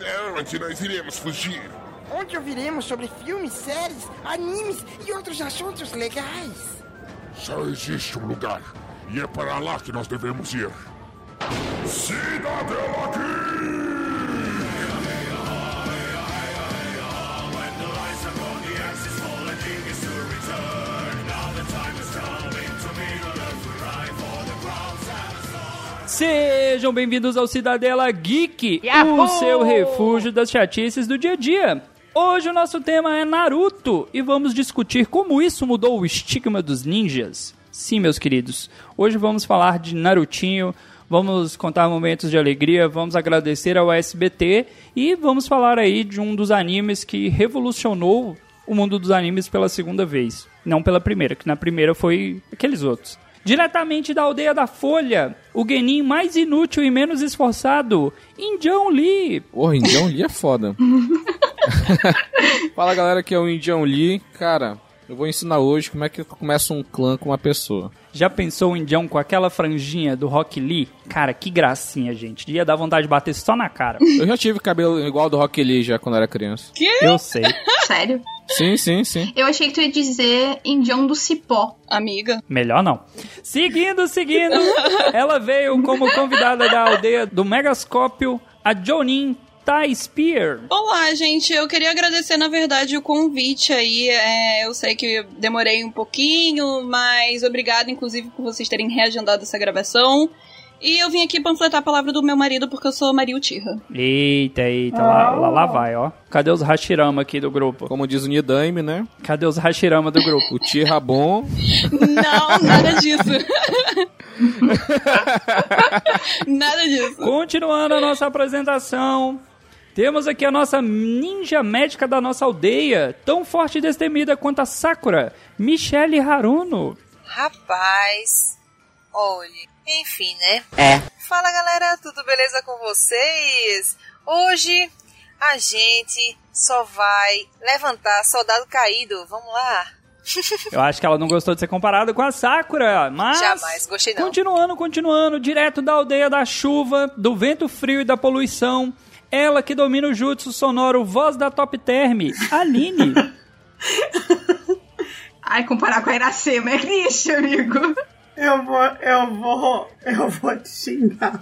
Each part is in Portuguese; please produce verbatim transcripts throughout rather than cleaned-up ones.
É onde nós iremos fugir. Onde ouviremos sobre filmes, séries, animes e outros assuntos legais. Só existe um lugar, e é para lá que nós devemos ir. Cidadela Geek! Sejam bem-vindos ao Cidadela Geek, Yahoo! O seu refúgio das chatices do dia a dia. Hoje o nosso tema é Naruto e vamos discutir como isso mudou o estigma dos ninjas. Sim, meus queridos, hoje vamos falar de Narutinho, vamos contar momentos de alegria, vamos agradecer ao S B T e vamos falar aí de um dos animes que revolucionou o mundo dos animes pela segunda vez. Não pela primeira, que na primeira foi aqueles outros. Diretamente da aldeia da Folha, o genin mais inútil e menos esforçado, Indião Lee. Porra, Indião Lee é foda. Fala, galera, aqui é o Indião Lee. Cara, eu vou ensinar hoje como é que começa um clã com uma pessoa. Já pensou o Indião com aquela franjinha do Rock Lee? Cara, que gracinha, gente. Ia dar vontade de bater só na cara. Eu já tive cabelo igual ao do Rock Lee já quando era criança. Que? Eu sei. Sério? Sim, sim, sim. Eu achei que tu ia dizer Indião do Cipó, amiga. Melhor não. Seguindo, seguindo, ela veio como convidada da aldeia do Megascópio, a Jonin Ty Spear. Olá, gente. Eu queria agradecer, na verdade, o convite aí. É, eu sei que demorei um pouquinho, mas obrigada, inclusive, por vocês terem reagendado essa gravação. E eu vim aqui panfletar a palavra do meu marido, porque eu sou Maria Uchiha. Eita, eita, lá, lá, lá vai, ó. Cadê os Hashirama aqui do grupo? Como diz o Nidaime, né? Cadê os Hashirama do grupo? O Uchiha bom. Não, nada disso. Nada disso. Continuando a nossa apresentação, temos aqui a nossa ninja médica da nossa aldeia, tão forte e destemida quanto a Sakura, Michelle Haruno. Rapaz, olhe, enfim, né? É. Fala, galera, tudo beleza com vocês? Hoje a gente só vai levantar soldado caído, vamos lá? Eu acho que ela não gostou de ser comparada com a Sakura, mas... Jamais, gostei não. Continuando, continuando, direto da aldeia da chuva, do vento frio e da poluição, ela que domina o jutsu sonoro voz da Top Term, Aline. Ai, comparar com a Iracema é triste, amigo. Eu vou, eu vou, eu vou te xingar.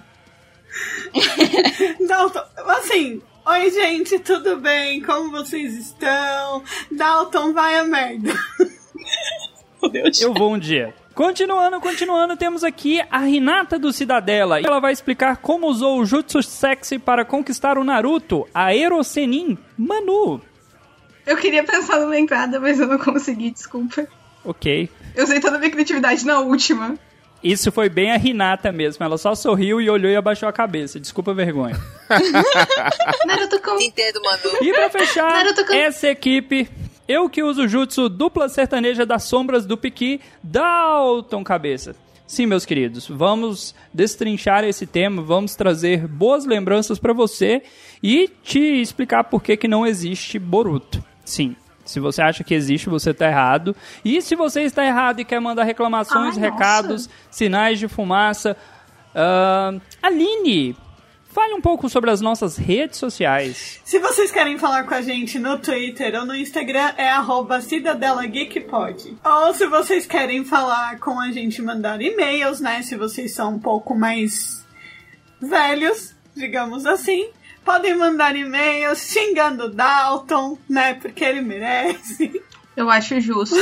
Dalton, assim, oi gente, tudo bem? Como vocês estão? Dalton, vai a merda. Meu Deus. Eu vou um dia. Continuando, continuando, temos aqui a Hinata do Cidadela. E ela vai explicar como usou o jutsu sexy para conquistar o Naruto, a Erosenin Manu. Eu queria pensar numa entrada, mas eu não consegui, desculpa. Ok. Eu usei toda a minha criatividade na última. Isso foi bem a Hinata mesmo. Ela só sorriu e olhou e abaixou a cabeça. Desculpa a vergonha. Naruto com... Entendo, Manu. E pra fechar Naruto com... essa equipe, eu que uso o jutsu dupla sertaneja das sombras do Piqui, Dalton Cabeça. Sim, meus queridos, vamos destrinchar esse tema, vamos trazer boas lembranças pra você e te explicar por que que não existe Boruto. Sim. Se você acha que existe, você está errado. E se você está errado e quer mandar reclamações, Ai, recados, nossa. sinais de fumaça... Uh, Aline, fale um pouco sobre as nossas redes sociais. Se vocês querem falar com a gente no Twitter ou no Instagram, é arroba CidadelaGeekPod. Ou se vocês querem falar com a gente, mandar e-mails, né? Se vocês são um pouco mais velhos, digamos assim... Podem mandar e-mails xingando o Dalton, né? Porque ele merece. Eu acho justo.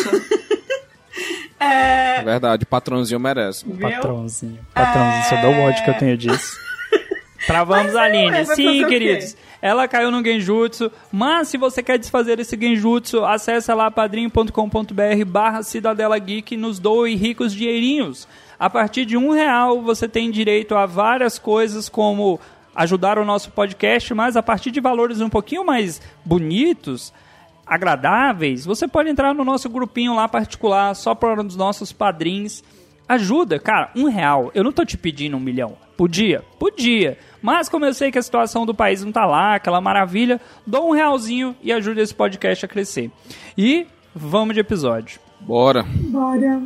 é... é verdade, patrãozinho merece. Viu? Patrãozinho. Patrãozinho, é... só dá o ódio que eu tenho disso. Travamos a Aline. É, sim, queridos. Ela caiu no genjutsu, mas se você quer desfazer esse genjutsu, acessa lá padrim.com.br barra Cidadela Geek e nos doe ricos dinheirinhos. A partir de um real você tem direito a várias coisas como... ajudar o nosso podcast, mas a partir de valores um pouquinho mais bonitos, agradáveis, você pode entrar no nosso grupinho lá particular, só para os nossos padrinhos. Ajuda, cara, um real. Eu não tô te pedindo um milhão. Podia? Podia. Mas como eu sei que a situação do país não tá lá, aquela maravilha, dou um realzinho e ajuda esse podcast a crescer. E vamos de episódio. Bora. Bora.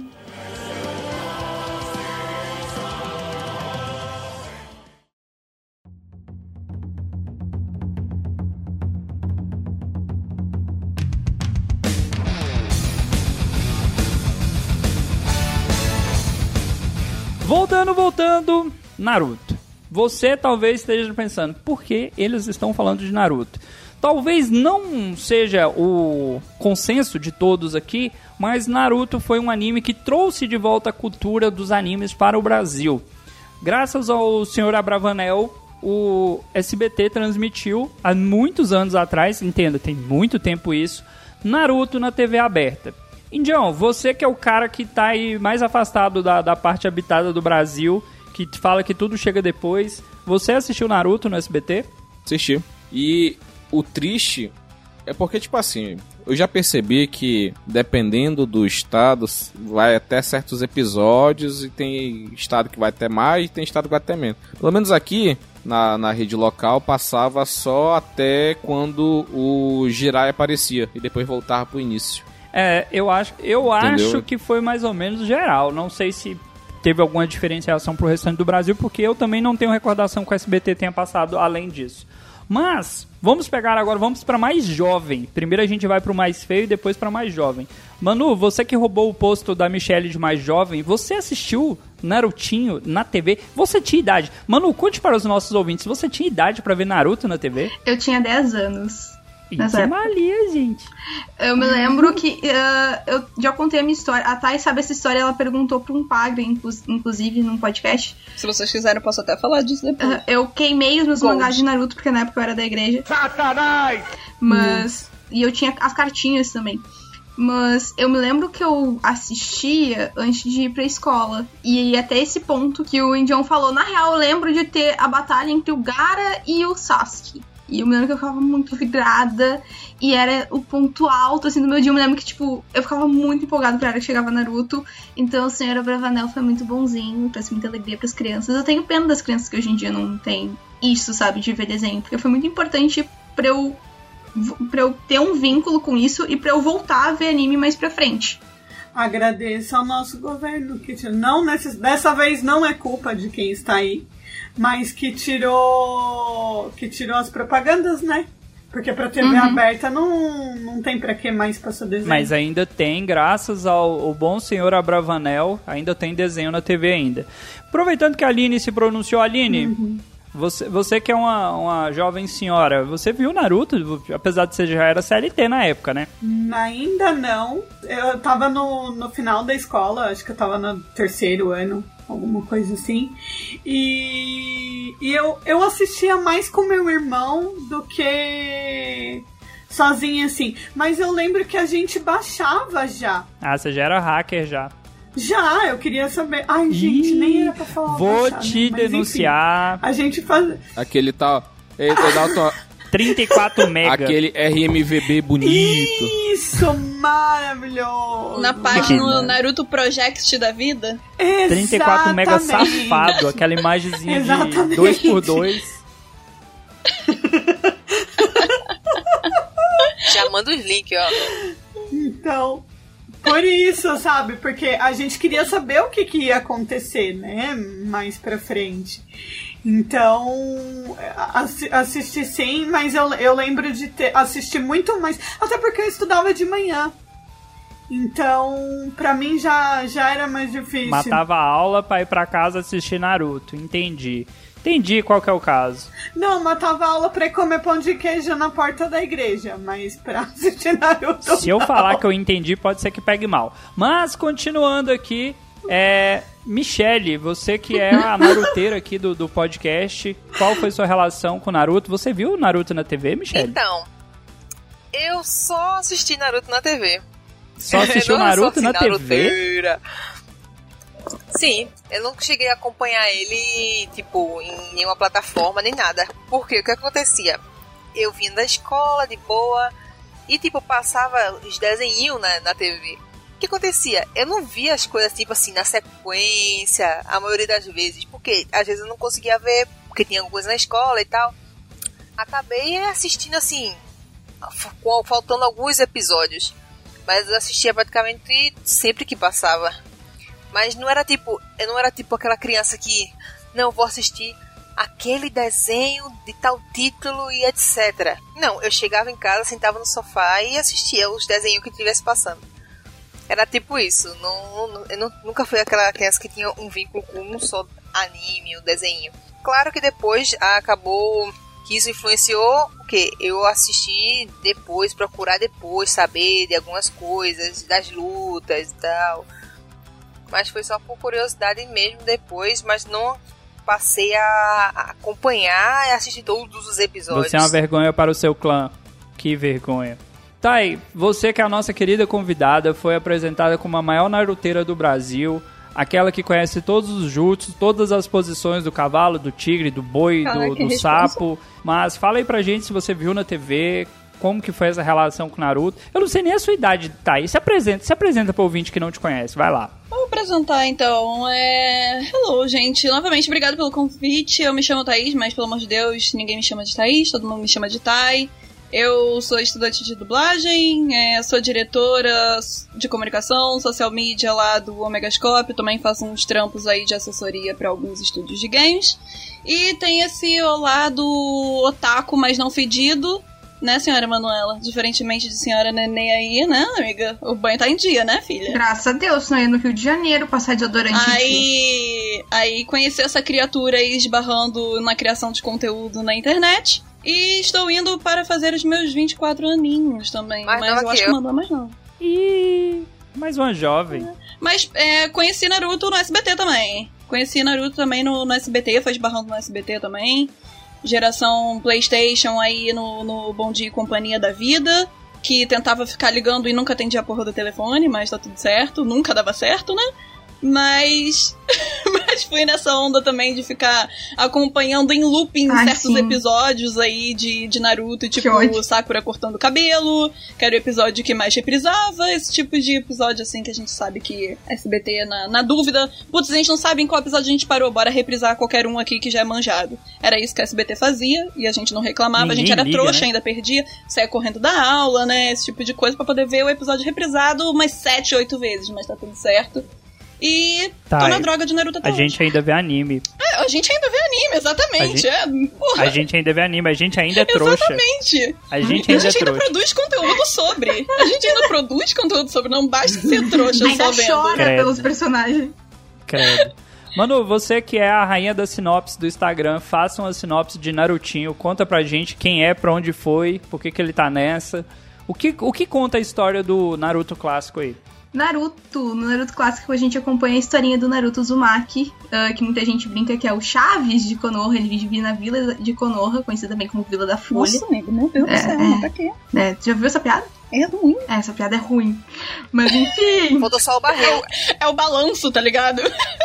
Voltando, voltando, Naruto. Você talvez esteja pensando, por que eles estão falando de Naruto? Talvez não seja o consenso de todos aqui, mas Naruto foi um anime que trouxe de volta a cultura dos animes para o Brasil. Graças ao senhor Abravanel, o S B T transmitiu há muitos anos atrás, entenda, tem muito tempo isso, Naruto na T V aberta. Indião, você que é o cara que tá aí mais afastado da, da parte habitada do Brasil, que fala que tudo chega depois, você assistiu Naruto no S B T? Assisti. E o triste é porque, tipo assim, eu já percebi que dependendo do estado, vai até certos episódios e tem estado que vai até mais e tem estado que vai até menos. Pelo menos aqui, na, na rede local, passava só até quando o Jiraiya aparecia e depois voltava pro início. É, eu acho, eu acho que foi mais ou menos geral. Não sei se teve alguma diferenciação pro restante do Brasil, porque eu também não tenho recordação que o S B T tenha passado além disso. Mas, vamos pegar agora, vamos para mais jovem. Primeiro a gente vai para o mais feio e depois para mais jovem. Manu, você que roubou o posto da Michelle de mais jovem, você assistiu Narutinho na T V? Você tinha idade? Manu, conte para os nossos ouvintes, você tinha idade para ver Naruto na T V? Eu tinha dez anos. Isso é malia, gente. Eu me lembro que uh, eu já contei a minha história. A Thay sabe essa história, ela perguntou pra um padre, inclu- inclusive, num podcast. Se vocês quiserem, eu posso até falar disso depois. Uh, eu queimei os meus Gold. mangás de Naruto, porque na época eu era da igreja. Satanás! Mas... Uhum. E eu tinha as cartinhas também. Mas eu me lembro que eu assistia antes de ir pra escola. E até esse ponto que o Indião falou. Na real, eu lembro de ter a batalha entre o Gaara e o Sasuke. E eu me lembro que eu ficava muito vidrada. E era o ponto alto, assim, do meu dia. Eu me lembro que, tipo, eu ficava muito empolgada pra hora que chegava Naruto. Então o senhor Abravanel foi muito bonzinho, trouxe muita alegria pras crianças. Eu tenho pena das crianças que hoje em dia não tem isso, sabe, de ver desenho. Porque foi muito importante pra eu, pra eu ter um vínculo com isso e pra eu voltar a ver anime mais pra frente. Agradeço ao nosso governo, que não, dessa vez não é culpa de quem está aí, mas que tirou que tirou as propagandas, né? Porque pra T V uhum. aberta não, não tem pra que mais passar desenho. Mas ainda tem, graças ao, ao bom senhor Abravanel, ainda tem desenho na T V ainda. Aproveitando que a Aline se pronunciou, Aline, uhum. você, você que é uma, uma jovem senhora, você viu Naruto? Apesar de você já era C L T na época, né? Ainda não. Eu tava no, no final da escola, acho que eu tava no terceiro ano. Alguma coisa assim. E, e eu, eu assistia mais com meu irmão do que sozinha, assim. Mas eu lembro que a gente baixava já. Ah, você já era hacker já. Já, eu queria saber. Ai, gente, Ih, nem era pra falar. Vou baixar, te né? denunciar. Enfim, a gente faz. Aquele tal. Ele, ele dá auto... trinta e quatro mega. Aquele R M V B bonito. Isso, maravilhoso. Na página Naruto Project da vida. Exatamente. trinta e quatro mega safado. Aquela imagenzinha Exatamente. de dois por dois. Já manda os links, ó. Então, por isso, sabe? Porque a gente queria saber o que, que ia acontecer, né? Mais pra frente. Então, assisti sim, mas eu, eu lembro de ter assistir muito mais, até porque eu estudava de manhã. Então, pra mim já, já era mais difícil. Matava a aula pra ir pra casa assistir Naruto, entendi. Entendi qual que é o caso. Não, matava a aula pra ir comer pão de queijo na porta da igreja, mas pra assistir Naruto Se eu não. falar que eu entendi, pode ser que pegue mal. Mas, continuando aqui, é... Michelle, você que é a naruteira aqui do, do podcast, qual foi sua relação com o Naruto? Você viu o Naruto na T V, Michelle? Então, eu só assisti Naruto na T V. Só assistiu Naruto na T V? Sim, eu não cheguei a acompanhar ele, tipo, em nenhuma plataforma, nem nada. Porque o que acontecia? Eu vinha da escola, de boa, e, tipo, passava os desenhos na, na T V. O que acontecia? Eu não via as coisas, tipo assim, na sequência, a maioria das vezes, porque às vezes eu não conseguia ver, porque tinha alguma coisa na escola e tal. Acabei assistindo, assim, faltando alguns episódios, mas eu assistia praticamente sempre que passava. Mas não era tipo, eu não era tipo aquela criança que, não, vou assistir aquele desenho de tal título e etcétera. Não, eu chegava em casa, sentava no sofá e assistia os desenhos que estivesse passando. Era tipo isso. Não, não, eu não, nunca fui aquela criança que tinha um vínculo com um só anime, um desenho. Claro que depois acabou que isso influenciou o quê? Eu assisti depois, procurar depois, saber de algumas coisas, das lutas e tal. Mas foi só por curiosidade mesmo depois, mas não passei a acompanhar e assistir todos os episódios. Você é uma vergonha para o seu clã. Que vergonha. Tá aí, você que é a nossa querida convidada, foi apresentada como a maior naruteira do Brasil, aquela que conhece todos os jutsus, todas as posições do cavalo, do tigre, do boi, Caraca, do, do sapo. Mas fala aí pra gente se você viu na T V, como que foi essa relação com o Naruto. Eu não sei nem a sua idade, tá aí. Se apresenta, se apresenta pro ouvinte que não te conhece, vai lá. Vou apresentar então. É... Hello, gente. Novamente, obrigado pelo convite. Eu me chamo Thaís, mas pelo amor de Deus, ninguém me chama de Thaís, todo mundo me chama de Thay. Eu sou estudante de dublagem, é, sou diretora de comunicação, social media lá do Omegascope, também faço uns trampos aí de assessoria para alguns estúdios de games. E tem esse lado otaku, mas não fedido, né, senhora Manuela? Diferentemente de senhora Nenê aí, né, amiga? O banho tá em dia, né, filha? Graças a Deus, não ia no Rio de Janeiro passar desodorante. Aí, aí conheci essa criatura aí esbarrando na criação de conteúdo na internet. E estou indo para fazer os meus vinte e quatro aninhos também. Mais mas nova eu que acho eu. que mandou mais não. Ih, mais uma jovem. Mas é, conheci Naruto no S B T também. Conheci Naruto também no, no S B T, foi esbarrando no S B T também. Geração PlayStation aí no, no Bom Dia e Companhia da Vida. Que tentava ficar ligando e nunca atendia a porra do telefone, mas tá tudo certo. Nunca dava certo, né? Mas... mas fui nessa onda também de ficar acompanhando em looping Ai, certos sim. episódios aí de, de Naruto, Que tipo ódio. Sakura cortando o cabelo, que era o episódio que mais reprisava, esse tipo de episódio assim que a gente sabe que S B T, na, na dúvida, putz, a gente não sabe em qual episódio a gente parou, bora reprisar qualquer um aqui que já é manjado. Era isso que a S B T fazia, e a gente não reclamava, Ninguém a gente era liga, trouxa, né? ainda perdia, saia correndo da aula, né, esse tipo de coisa pra poder ver o episódio reprisado umas sete, oito vezes, mas tá tudo certo. E Tá, tô na e- droga de Naruto até A hoje. gente ainda vê anime. É, a gente ainda vê anime, exatamente. A É, porra, A gente ainda vê anime, a gente ainda é trouxa. exatamente. A gente A ainda é gente ainda trouxa. produz conteúdo sobre. A gente ainda produz conteúdo sobre. Não basta ser trouxa Ainda só vendo. chora Credo. pelos personagens. Credo. Manu, você que é a rainha da sinopse do Instagram, faça uma sinopse de Narutinho, conta pra gente quem é, pra onde foi, por que que ele tá nessa. O que, o que conta a história do Naruto clássico aí? Naruto, no Naruto clássico a gente acompanha a historinha do Naruto Uzumaki, uh, que muita gente brinca que é o Chaves de Konoha, ele vive na vila de Konoha, conhecida também como Vila da Folha. Nossa, amigo, meu Deus do É, céu, é. pra quê? É, tu já viu essa piada? É ruim. É, essa piada é ruim. Mas enfim. Faltou só o barril. É o balanço, tá ligado?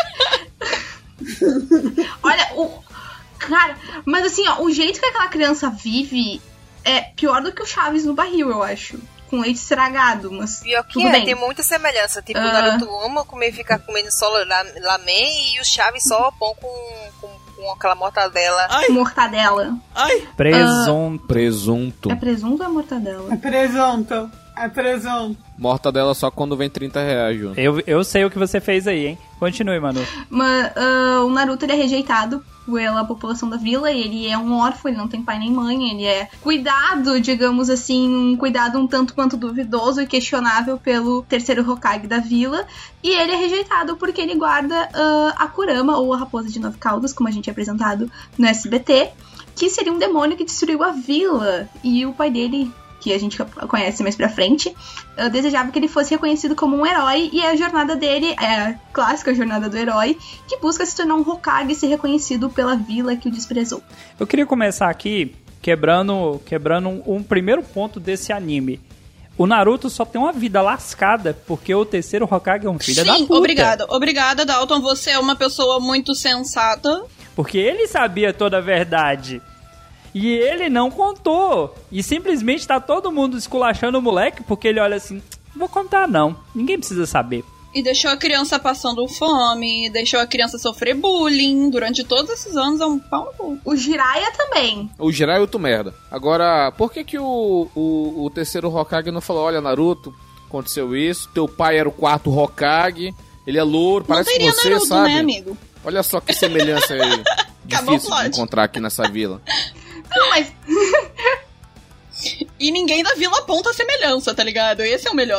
Olha, o. Cara, mas assim, ó, o jeito que aquela criança vive é pior do que o Chaves no barril, eu acho. Com leite estragado, mas. Pior que tudo é, bem. tem muita semelhança. Tipo, Ah. o Naruto ama comer, ficar comendo só la- lamen e o Chaves só pão com, com, com aquela mortadela. Ai, Mortadela. ai. Presunto. Presunto. É presunto ou é mortadela? É presunto. É presunto. Mortadela só quando vem trinta reais, Júnior. Eu, eu sei o que você fez aí, hein? Continue, Manu. Mas, ah, o Naruto ele é rejeitado pela população da vila, e ele é um órfão, ele não tem pai nem mãe, ele é cuidado, digamos assim, um cuidado um tanto quanto duvidoso e questionável pelo terceiro Hokage da vila, e ele é rejeitado porque ele guarda ah, a Kurama, ou a Raposa de Nove Caudas, como a gente é apresentado no S B T, que seria um demônio que destruiu a vila, e o pai dele, que a gente conhece mais pra frente, uh, desejava que ele fosse reconhecido como um herói, e a jornada dele é a clássica jornada do herói, que busca se tornar um Hokage e ser reconhecido pela vila que o desprezou. Eu queria começar aqui quebrando, quebrando um, um primeiro ponto desse anime. O Naruto só tem uma vida lascada porque o terceiro Hokage é um filho da Sim, puta. obrigada. Obrigada, Dalton. Você é uma pessoa muito sensata. Porque ele sabia toda a verdade. E ele não contou. E simplesmente tá todo mundo esculachando o moleque porque ele olha assim, não vou contar não, ninguém precisa saber. E deixou a criança passando fome, deixou a criança sofrer bullying durante todos esses anos, é um pau no cu. O Jiraiya também. O Jiraiya é outro merda. Agora, por que que o, o, o terceiro Hokage não falou, olha, Naruto, aconteceu isso, teu pai era o quarto Hokage, ele é louro, Não parece teria você, Naruto, sabe? né, amigo? Olha só que semelhança aí. Acabou o Difícil de plot. encontrar aqui nessa vila. Não, mas E ninguém da vila aponta a semelhança, tá ligado? Esse é o melhor.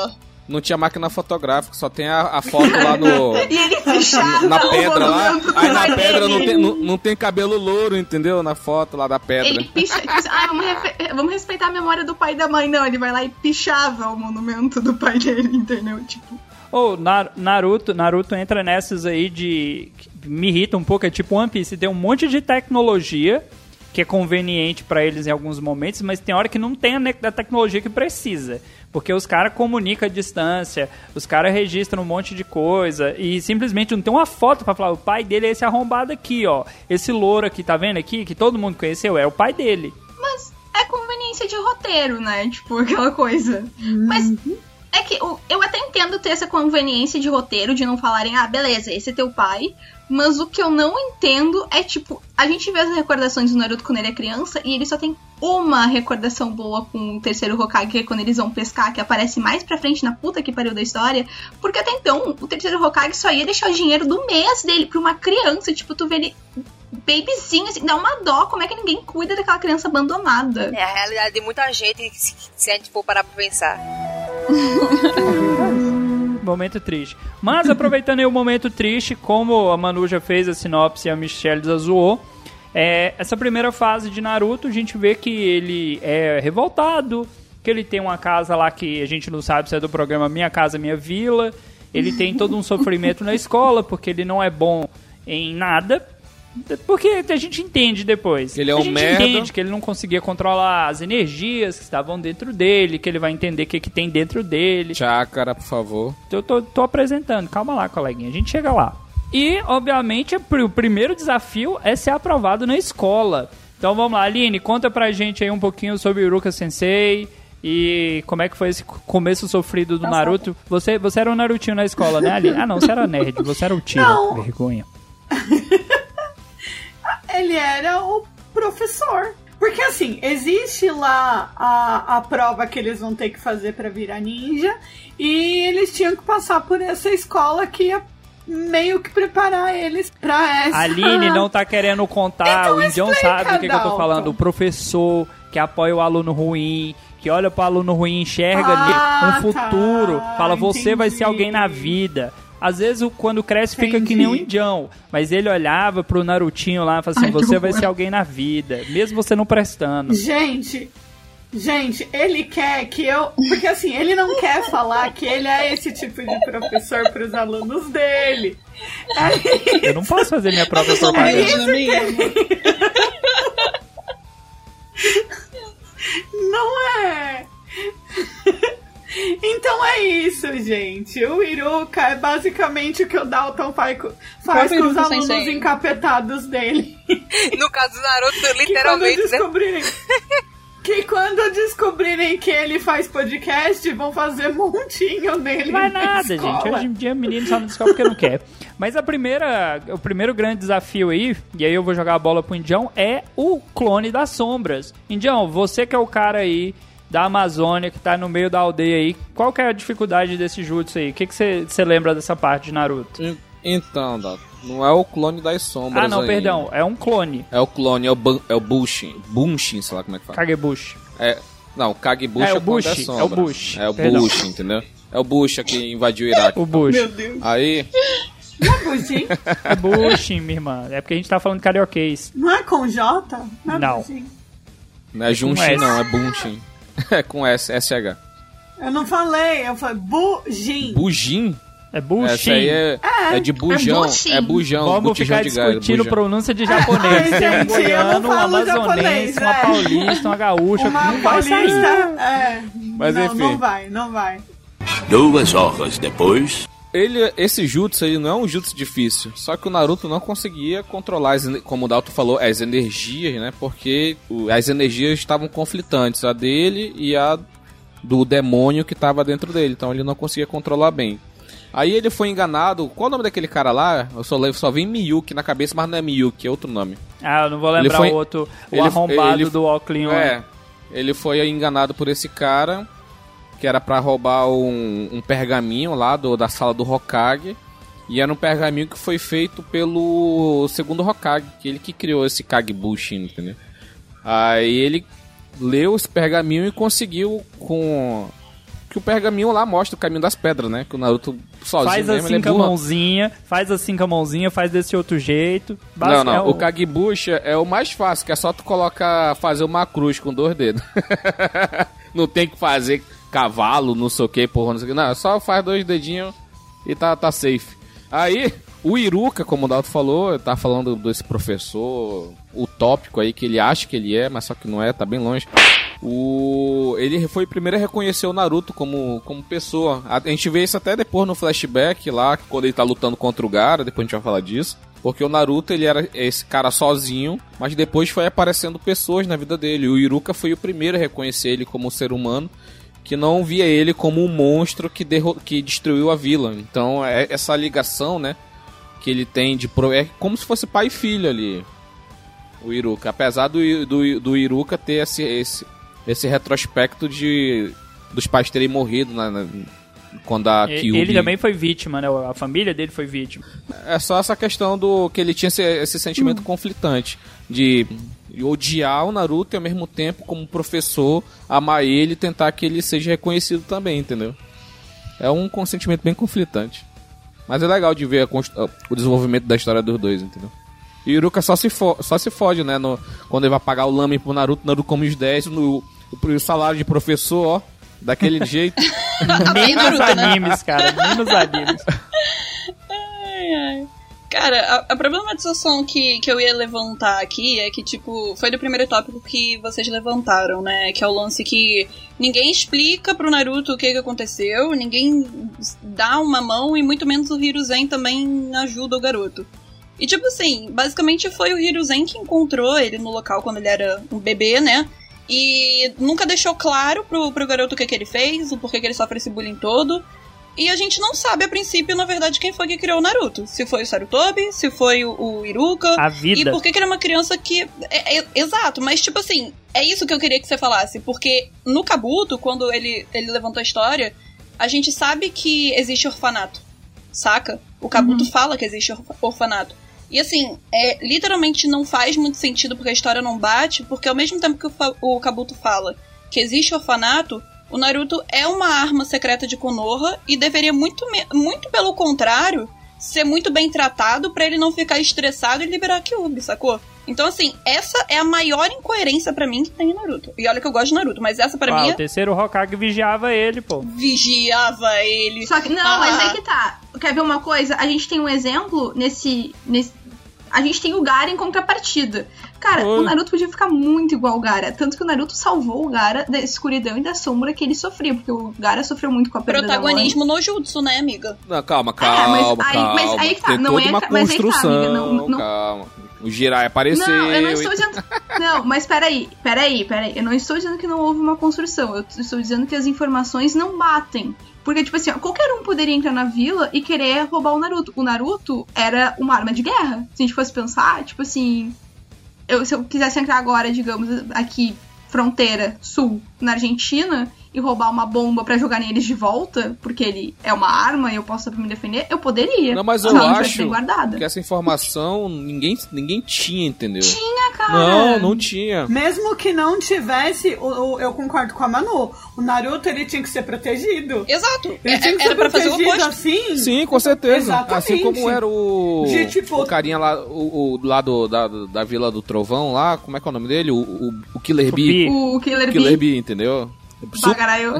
não tinha máquina fotográfica, só tem a, a foto lá no... E ele pichava na o pedra lá. monumento do Aí na pai pedra não dele. tem, não, não tem cabelo louro, entendeu? Na foto lá da pedra. Ele picha... Ah, vamos, refe- vamos respeitar a memória do pai e da mãe. Não, ele vai lá e pichava o monumento do pai dele, entendeu? Tipo... Ou oh, Naruto, Naruto entra nessas aí de... Me irrita um pouco, é tipo One Piece. Tem um monte de tecnologia que é conveniente pra eles em alguns momentos, mas tem hora que não tem a, ne- a tecnologia que precisa. Porque os caras comunicam a distância, os caras registram um monte de coisa e simplesmente não tem uma foto pra falar, o pai dele é esse arrombado aqui, ó. Esse louro aqui, tá vendo aqui? Que todo mundo conheceu, é o pai dele. Mas é conveniência de roteiro, né? Tipo, aquela coisa. Uhum. Mas é que eu, eu até entendo ter essa conveniência de roteiro, de não falarem, ah, beleza, esse é teu pai. Mas o que eu não entendo é, tipo, a gente vê as recordações do Naruto quando ele é criança e ele só tem uma recordação boa com o terceiro Hokage, que é quando eles vão pescar, que aparece mais pra frente na puta que pariu da história, porque até então o terceiro Hokage só ia deixar o dinheiro do mês dele pra uma criança, tipo, tu vê ele babyzinho, assim, dá uma dó, como é que ninguém cuida daquela criança abandonada? É a realidade de muita gente, se, se a gente for parar pra pensar. Momento triste. Mas aproveitando aí o momento triste, como a Manu já fez a sinopse e a Michelle zoou, é, essa primeira fase de Naruto, a gente vê que ele é revoltado, que ele tem uma casa lá que a gente não sabe se é do programa Minha Casa Minha Vila, ele tem todo um sofrimento na escola, porque ele não é bom em nada, porque a gente entende depois. Ele é a um gente merda. entende que ele não conseguia controlar as energias que estavam dentro dele, que ele vai entender o que, que tem dentro dele. Chácara, por favor. Eu tô, tô apresentando, calma lá, coleguinha, a gente chega lá. E, obviamente, o primeiro desafio é ser aprovado na escola. Então vamos lá, Aline, conta pra gente aí um pouquinho sobre o Iruka Sensei e como é que foi esse começo sofrido do Naruto. Você, você era um Narutinho na escola, né, Aline? Ah, não, você era nerd, você era o tiro, Não. vergonha. Ele era o professor. Porque assim, existe lá a, a prova que eles vão ter que fazer pra virar ninja. E eles tinham que passar por essa escola que ia meio que preparar eles pra essa... A Aline não tá querendo contar, Então o Indião explica, sabe do que, que eu tô Dalton. falando. O professor que apoia o aluno ruim, que olha pro aluno ruim, enxerga Ah, ali um futuro, tá, fala, você entendi. vai ser alguém na vida. Às vezes, o- quando cresce, fica Entendi. que nem um indião. Mas ele olhava pro Narutinho lá e falava assim, Ai, que você vai horror. ser alguém na vida, mesmo você não prestando. Gente, gente, ele quer que eu... Porque assim, ele não quer falar que ele é esse tipo de professor pros alunos dele. Aí, Eu não posso fazer minha própria É propaganda. isso que- Não é. Então é isso, gente. O Iruka é basicamente o que o Dalton faz, co- faz Próprio com os Iruka alunos Sensei. encapetados dele. No caso do Naruto, Que quando literalmente, né? descobrirem... Que quando descobrirem que ele faz podcast, vão fazer montinho nele. Não vai na nada, escola. gente. Hoje em dia, menino só não descobre porque não quer. Mas a primeira, o primeiro grande desafio aí, e aí eu vou jogar a bola pro Indião, é o clone das sombras. Indião, você que é o cara aí da Amazônia, que tá no meio da aldeia aí, qual que é a dificuldade desse jutsu aí? O que que você você lembra dessa parte de Naruto? En- Então, Dato, não é o clone das sombras Ah, não, ainda. perdão. É um clone. É o clone, é o, Ban- é o Bushin. Bunshin, sei lá como é que fala. Kagebushi. É, não, o Kagebushi É, é, o o clone das Bushi, é o sombras. Bushi, É o perdão. Bushi, entendeu? É o Bushi que invadiu o Iraque. O Bush. Meu Deus. Aí, Não é Bujin? É Bushi, minha irmã. É porque a gente tá falando carioquês. Não é com J? Não. É Não. Bujin. não é Junshin S. não, é Bunshin. É com S, S H. Eu não falei, eu falei Bujin. Bujin? É Bushi. Essa aí é, é de bujão. Bushin. É bujão, Vamos botijão ficar de gás. discutindo bujão. pronúncia de japonês. Ai, Tem um gente, eu goiano, não um falo amazonense, japonês, uma é. paulista, uma gaúcha. Uma não vai sair. paulista. É. Mas não, enfim. não vai, não vai. Duas horas depois. Ele, esse jutsu ele não é um jutsu difícil, só que o Naruto não conseguia controlar, as, ener- como o Dalton falou, as energias, né? Porque o- as energias estavam conflitantes, a dele e a do demônio que estava dentro dele, então ele não conseguia controlar bem. Aí ele foi enganado, qual o nome daquele cara lá? Eu só, lembro- só vem Miyuki na cabeça, mas não é Miyuki, é outro nome. Ah, eu não vou lembrar Ele foi- o outro. O ele- arrombado ele- do óculos. É, ele foi enganado por esse cara, que era pra roubar um, um pergaminho lá do, da sala do Hokage. E era um pergaminho que foi feito pelo segundo Hokage, que ele que criou esse Kagebushin, entendeu? Aí ele leu esse pergaminho e conseguiu com que o pergaminho lá mostra o caminho das pedras, né? Que o Naruto sozinho faz mesmo, assim ele é com a burro. mãozinha, faz assim com a mãozinha, faz desse outro jeito. Não, não, É o Kagebusha é o mais fácil, que é só tu colocar, fazer uma cruz com dois dedos. Não tem que fazer cavalo, não sei o que, porra, não sei o que. Não, só faz dois dedinhos e tá, tá safe. Aí, o Iruka, como o Dalton falou, tá falando desse professor utópico aí, que ele acha que ele é, mas só que não é, tá bem longe. O... Ele foi o primeiro a reconhecer o Naruto como, como pessoa. A gente vê isso até depois no flashback lá, quando ele tá lutando contra o Gaara, depois a gente vai falar disso. Porque o Naruto, ele era esse cara sozinho, mas depois foi aparecendo pessoas na vida dele. O Iruka foi o primeiro a reconhecer ele como ser humano, que não via ele como um monstro que, derro- que destruiu a vila. Então, é essa ligação, né, que ele tem de... Pro... É como se fosse pai e filho ali, o Iruka. Apesar do, do, do Iruka ter esse, esse, esse retrospecto de dos pais terem morrido na, na, quando a Kyuubi... Ele também foi vítima, né? A família dele foi vítima. É só essa questão do que ele tinha esse, esse sentimento hum. conflitante de odiar o Naruto e ao mesmo tempo, como professor, amar ele e tentar que ele seja reconhecido também, entendeu? É um sentimento bem conflitante. Mas é legal de ver a const... o desenvolvimento da história dos dois, entendeu? E o Iruka só se, fo... só se fode, né? No... Quando ele vai pagar o lamen pro Naruto, o Naruto come os dez, no... o salário de professor, ó, daquele jeito. Nem nos animes, cara, nem nos animes. Ai, ai. Cara, a, a problematização que, que eu ia levantar aqui é que, tipo, foi do primeiro tópico que vocês levantaram, né? Que é o lance que ninguém explica pro Naruto o que, que aconteceu, ninguém dá uma mão e muito menos o Hiruzen também ajuda o garoto. E, tipo assim, basicamente foi o Hiruzen que encontrou ele no local quando ele era um bebê, né? E nunca deixou claro pro, pro garoto o que, que ele fez, o porquê que ele sofre esse bullying todo. E a gente não sabe, a princípio, na verdade, quem foi que criou o Naruto. Se foi o Sarutobi, se foi o, o Iruka. A vida. E por que que ele é uma criança que... É, é, exato, mas tipo assim, é isso que eu queria que você falasse. Porque no Kabuto, quando ele, ele levantou a história, a gente sabe que existe orfanato, saca? O Kabuto uhum. fala que existe orfanato. E assim, é, literalmente não faz muito sentido porque a história não bate, porque ao mesmo tempo que o, o Kabuto fala que existe orfanato, o Naruto é uma arma secreta de Konoha e deveria muito, muito pelo contrário ser muito bem tratado pra ele não ficar estressado e liberar a Kyuubi, sacou? Então assim, essa é a maior incoerência pra mim que tem em Naruto. E olha que eu gosto de Naruto, mas essa pra ah, mim é... o terceiro Hokage vigiava ele, pô. Vigiava ele. Só que, não, ah. mas aí que tá. Quer ver uma coisa? A gente tem um exemplo nesse... nesse... A gente tem o Gaara em contrapartida. Cara, Oi. o Naruto podia ficar muito igual o Gaara. Tanto que o Naruto salvou o Gaara da escuridão e da sombra que ele sofria. Porque o Gaara sofreu muito com a perda Protagonismo no jutsu, né, amiga? Não, calma, calma, é, mas aí, calma. Mas aí que tá. Tem não toda é, uma mas construção, aí que tá, amiga. Não, não... calma. O Jiraiya apareceu. Não, eu não estou dizendo... Não, mas peraí, peraí, peraí. Eu não estou dizendo que não houve uma construção. Eu estou dizendo que as informações não batem. Porque, tipo assim, ó, qualquer um poderia entrar na vila e querer roubar o Naruto. O Naruto era uma arma de guerra. Se a gente fosse pensar, tipo assim... Eu, se eu quisesse entrar agora, digamos, aqui, fronteira sul, na Argentina, e roubar uma bomba pra jogar neles de volta, porque ele é uma arma e eu posso pra me defender, eu poderia. Não, mas eu acho que essa informação ninguém, ninguém tinha, entendeu? Tinha, cara. Não, não tinha. Mesmo que não tivesse, o, o, eu concordo com a Manu, o Naruto, ele tinha que ser protegido. Exato. Ele tinha que era ser pra fazer o oposto. Assim. Sim, com certeza. Exatamente. Assim como era o, De, tipo... o carinha lá, o, o, lá do, da, da Vila do Trovão, lá, como é que é o nome dele? O, o, o Killer Bee. O Killer Bee. Killer Bee, entendeu? Bagaraio.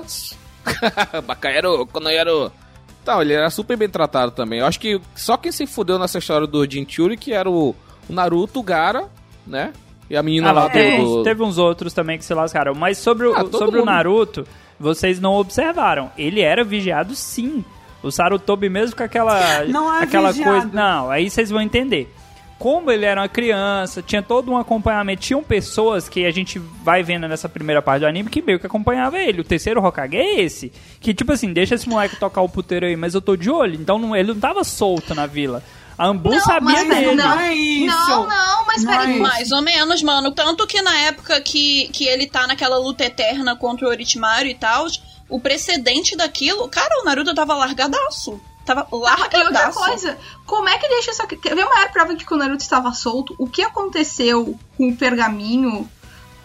Bacaiaro, Konoyaro. Então, ele era super bem tratado também. Eu acho que só quem se fudeu nessa história do Jinchuri, que era o, o Naruto, o Gaara, né? E a menina ah, lá teve, do... teve uns outros também que se lascaram. Mas sobre, o, ah, sobre o Naruto, vocês não observaram. Ele era vigiado, sim. O Sarutobi mesmo com aquela... Não é aquela vigiado. coisa. Não, aí vocês vão entender. Como ele era uma criança, tinha todo um acompanhamento. Tinham pessoas que a gente vai vendo nessa primeira parte do anime que meio que acompanhava ele. O terceiro Hokage é esse. Que tipo assim, deixa esse moleque tocar o puteiro aí, mas eu tô de olho. Então não, ele não tava solto na vila. A Ambu não, sabia mas dele. Não, é isso. não, não, mas peraí. Mais ou menos, mano. Tanto que na época que, que ele tá naquela luta eterna contra o Orochimaru e tal, o precedente daquilo, cara, o Naruto tava largadaço. Tava largadaço. E outra coisa, como é que deixa essa... Quer ver a maior prova de que o Naruto estava solto? O que aconteceu com o pergaminho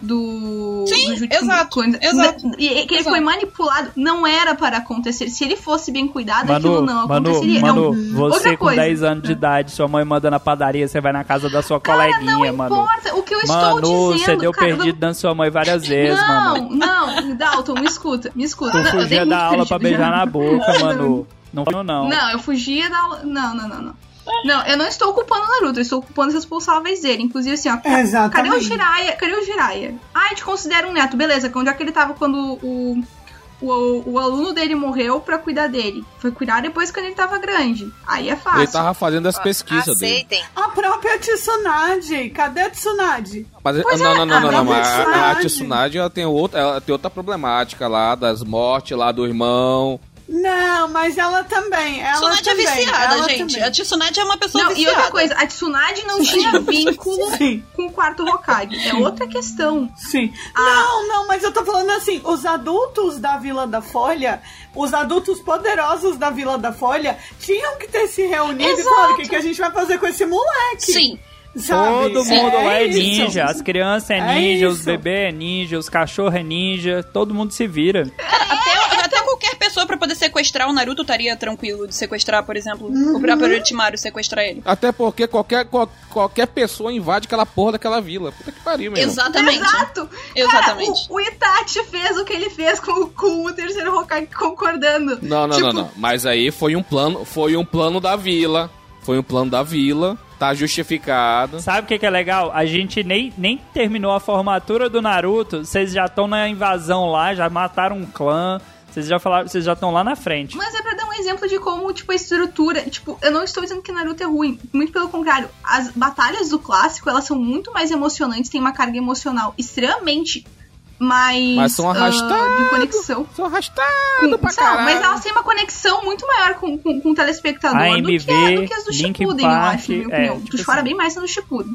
do... Sim, do Jutsu exato, quando, exato. E que ele exato. foi manipulado, não era para acontecer. Se ele fosse bem cuidado, Manu, aquilo não Manu, aconteceria. Manu, não. você Outra com coisa. dez anos de idade, sua mãe manda na padaria, você vai na casa da sua Cara, coleguinha, não Manu. importa. O que eu Manu, estou dizendo... você deu cara, perdido dando sua mãe várias vezes, Manu. Não, não, Dalton, me escuta, me escuta. Tu Não, eu dei fugia muito da aula pra perdido beijar já. na boca, Manu. Não foi não. Não, eu fugia da aula... Não, não, não, não. Não, eu não estou culpando o Naruto, eu estou culpando os responsáveis dele. Inclusive, assim, ó, Exatamente. cadê o Jiraiya? Cadê o Jiraiya? Ah, a gente considera um neto, beleza. Onde é que ele tava quando o, o, o aluno dele morreu pra cuidar dele? Foi cuidar depois quando ele tava grande. Aí é fácil. Ele tava fazendo as pesquisas dele. Aceitem. A própria Tsunade. Cadê a Tsunade? Mas, Pois não, é, não, não, a não, não, própria mas a, a Tsunade. Tsunade ela tem, outra, ela tem outra problemática lá, das mortes lá do irmão. Não, mas ela também. Ela Tsunade é também, viciada, ela gente. também. A Tsunade é uma pessoa Não, e viciada. outra coisa, a Tsunade não tinha vínculo Sim. com o quarto Hokage. É outra questão. Sim. Ah. Não, não, mas eu tô falando assim, os adultos da Vila da Folha, os adultos poderosos da Vila da Folha, tinham que ter se reunido Exato. e falado o que, que a gente vai fazer com esse moleque. Sim. Sabe? Todo mundo lá é isso. ninja, as crianças é É ninja, os isso. bebês é ninja, os cachorros é ninja, todo mundo se vira. Até, até qualquer pessoa pra poder sequestrar o Naruto estaria tranquilo de sequestrar, por exemplo, o próprio Orochimaru sequestrar ele. Até porque qualquer, qual- qualquer pessoa invade aquela porra daquela vila. Puta que pariu, meu irmão. Exatamente. Exato. Exatamente. Cara, o, o Itachi fez o que ele fez com, com o terceiro Hokage concordando. Não, não, Tipo, não, não. Mas aí foi um plano, foi um plano da vila. Foi um plano da vila. Tá justificado. Sabe o que, que é legal? A gente nem, nem terminou a formatura do Naruto, vocês já estão na invasão lá, já mataram um clã, vocês já falaram, vocês já estão lá na frente. Mas é pra dar um exemplo de como, tipo, a estrutura... Tipo, eu não estou dizendo que Naruto é ruim. Muito pelo contrário. As batalhas do clássico, elas são muito mais emocionantes, tem uma carga emocional extremamente mais... Mas são ah, arrastados. de conexão. Sou arrastado Com, pra sabe, caralho. mas elas têm uma conexão muito maior com, com, com o telespectador A do, M V, que a, do que as do Linkin Shippuden, eu Park, acho, na minha é, opinião. tipo Tu chora assim. bem mais no Shippuden.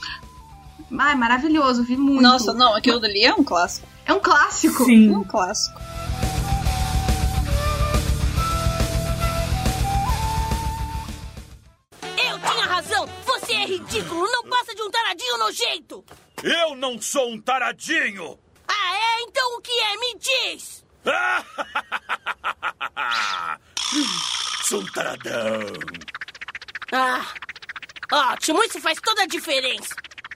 Ai, maravilhoso, vi muito. Nossa, não, aquilo dali é um clássico. É um clássico. É Sim. um clássico. Eu tinha razão! Você é ridículo! Não passa de um taradinho nojento! Eu não sou um taradinho! Ah, é? Então o que é? Me diz! Sou um taradão. Ah, ótimo! Isso faz toda a diferença!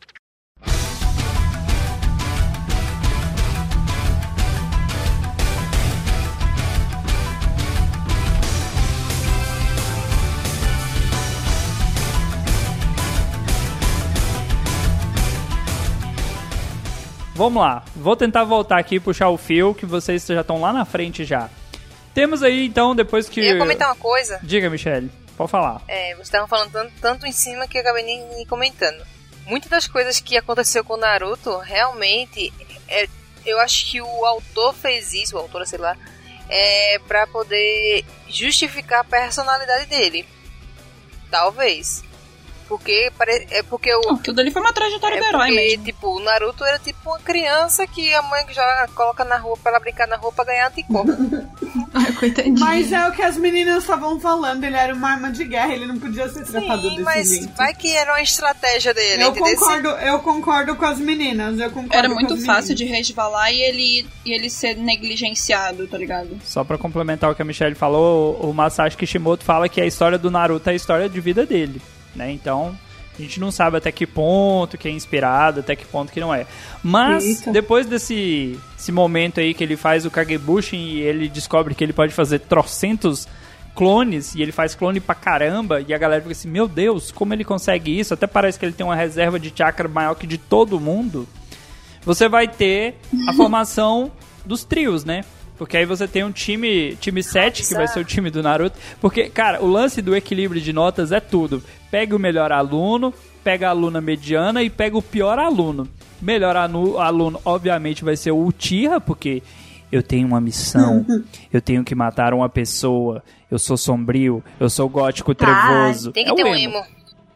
Vamos lá, vou tentar voltar aqui e puxar o fio, que vocês já estão lá na frente já. Temos aí, então, depois que... Eu ia comentar uma coisa. Diga, Michelle, pode falar. É, vocês estavam falando tanto, tanto em cima que eu acabei nem, nem comentando. Muitas das coisas que aconteceu com o Naruto, realmente, é, eu acho que o autor fez isso, o autor, sei lá, é pra poder justificar a personalidade dele. Talvez. Porque, pare- é porque o... Não, aquilo dali foi uma trajetória É do herói porque, mesmo. tipo, o Naruto era tipo uma criança que a mãe já coloca na rua pra ela brincar na rua pra ganhar anticorpo. Ai, coitadinho. Mas é o que as meninas estavam falando, ele era uma arma de guerra, ele não podia ser tratado Sim, desse mas jeito. vai que era uma estratégia dele, Eu entendeu? concordo, eu concordo com as meninas, eu concordo Era com muito as fácil de meninas. resvalar e ele, e ele ser negligenciado, tá ligado? Só pra complementar o que a Michelle falou, o Masashi Kishimoto fala que a história do Naruto é a história de vida dele, né? Então, a gente não sabe até que ponto que é inspirado, até que ponto que não é. Mas, Eita. depois desse esse momento aí que ele faz o Kagebushin e ele descobre que ele pode fazer trocentos clones, e ele faz clone pra caramba, e a galera fica assim, meu Deus, como ele consegue isso? Até parece que ele tem uma reserva de chakra maior que de todo mundo. Você vai ter a formação dos trios, né? Porque aí você tem um time, time sete, que vai ser o time do Naruto. Porque, cara, o lance do equilíbrio de notas é tudo. Pega o melhor aluno, pega a aluna mediana e pega o pior aluno. Melhor anu- aluno, obviamente, vai ser o Uchiha, porque eu tenho uma missão, eu tenho que matar uma pessoa, eu sou sombrio, eu sou gótico trevoso. Tem que é ter o um emo. emo.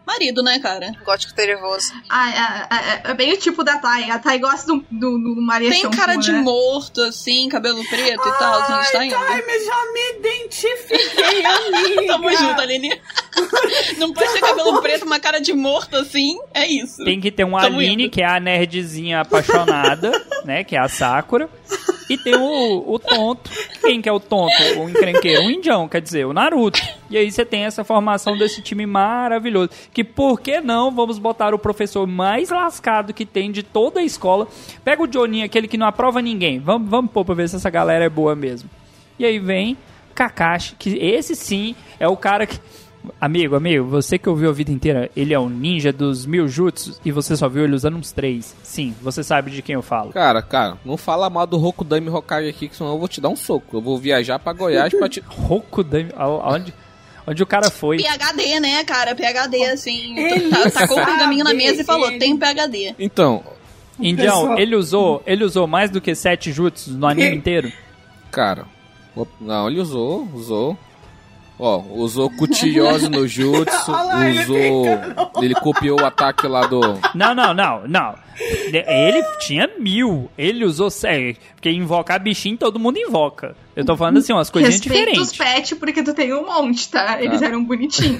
Marido, né, cara? Gótico trevoso. Ah, é, é, é bem o tipo da Thay. A Thay gosta do, do, do Maria Tem Shampoo, cara de né? morto, assim, cabelo preto e tal, a gente tá indo. Ai, mas já me identifiquei, amiga. Tamo junto, Aline. Não pode ter cabelo preto, uma cara de morto, assim, é isso. Tem que ter um Tamo Aline, indo. que é a nerdzinha apaixonada, né, que é a Sakura. E tem o, o tonto. Quem que é o tonto? O encrenqueiro? O indião, quer dizer, o Naruto. E aí você tem essa formação desse time maravilhoso. Que por que não vamos botar o professor mais lascado que tem de toda a escola? Pega o Johnny, aquele que não aprova ninguém. Vamos, vamos pôr pra ver se essa galera é boa mesmo. E aí vem Kakashi, que esse sim é o cara que... Amigo, amigo, você que ouviu a vida inteira, ele é um ninja dos mil jutsus e você só viu ele usando uns três. Sim, você sabe de quem eu falo. Cara, cara, não fala mal do Rokudame Hokage aqui, que senão eu vou te dar um soco. Eu vou viajar pra Goiás pra te... Rokudame... Onde, onde o cara foi? P H D, né, cara? P H D, assim. Tá, tacou o pergaminho na mesa e falou, tem P H D. Então... Indião, ele usou, ele usou mais do que sete jutsus no anime inteiro? Cara, não, ele usou, usou... Ó, usou Kutiyose no jutsu, usou... Ele copiou o ataque lá do... Não, não, não, não. Ele tinha mil. Ele usou... É, porque invocar bichinho todo mundo invoca. Eu tô falando assim, umas coisinhas Respeita diferentes. os pets porque tu tem um monte, tá? Eles Ah. eram bonitinhos.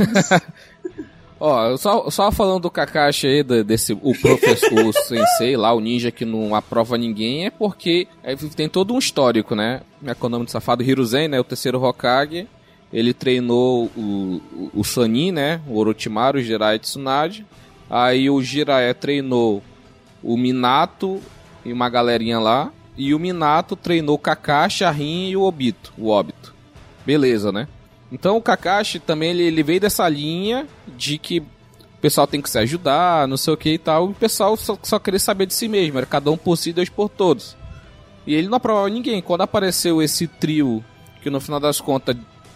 Ó, só, só falando do Kakashi aí, desse, o professor, o sensei lá, o ninja que não aprova ninguém, é porque é, tem todo um histórico, né? Como é o nome do safado? Hiruzen, né? O terceiro Hokage. Ele treinou o, o, o Sannin, né? O Orochimaru, o Jiraiya Tsunade. Aí o Jiraiya treinou o Minato e uma galerinha lá. E o Minato treinou o Kakashi, a Rin e o Obito. O Obito. Beleza, né? Então o Kakashi também ele, ele veio dessa linha de que o pessoal tem que se ajudar, não sei o que e tal. E o pessoal só, só queria saber de si mesmo. Era cada um por si, Deus por todos. E ele não aprovava ninguém. Quando apareceu esse trio, que no final das contas...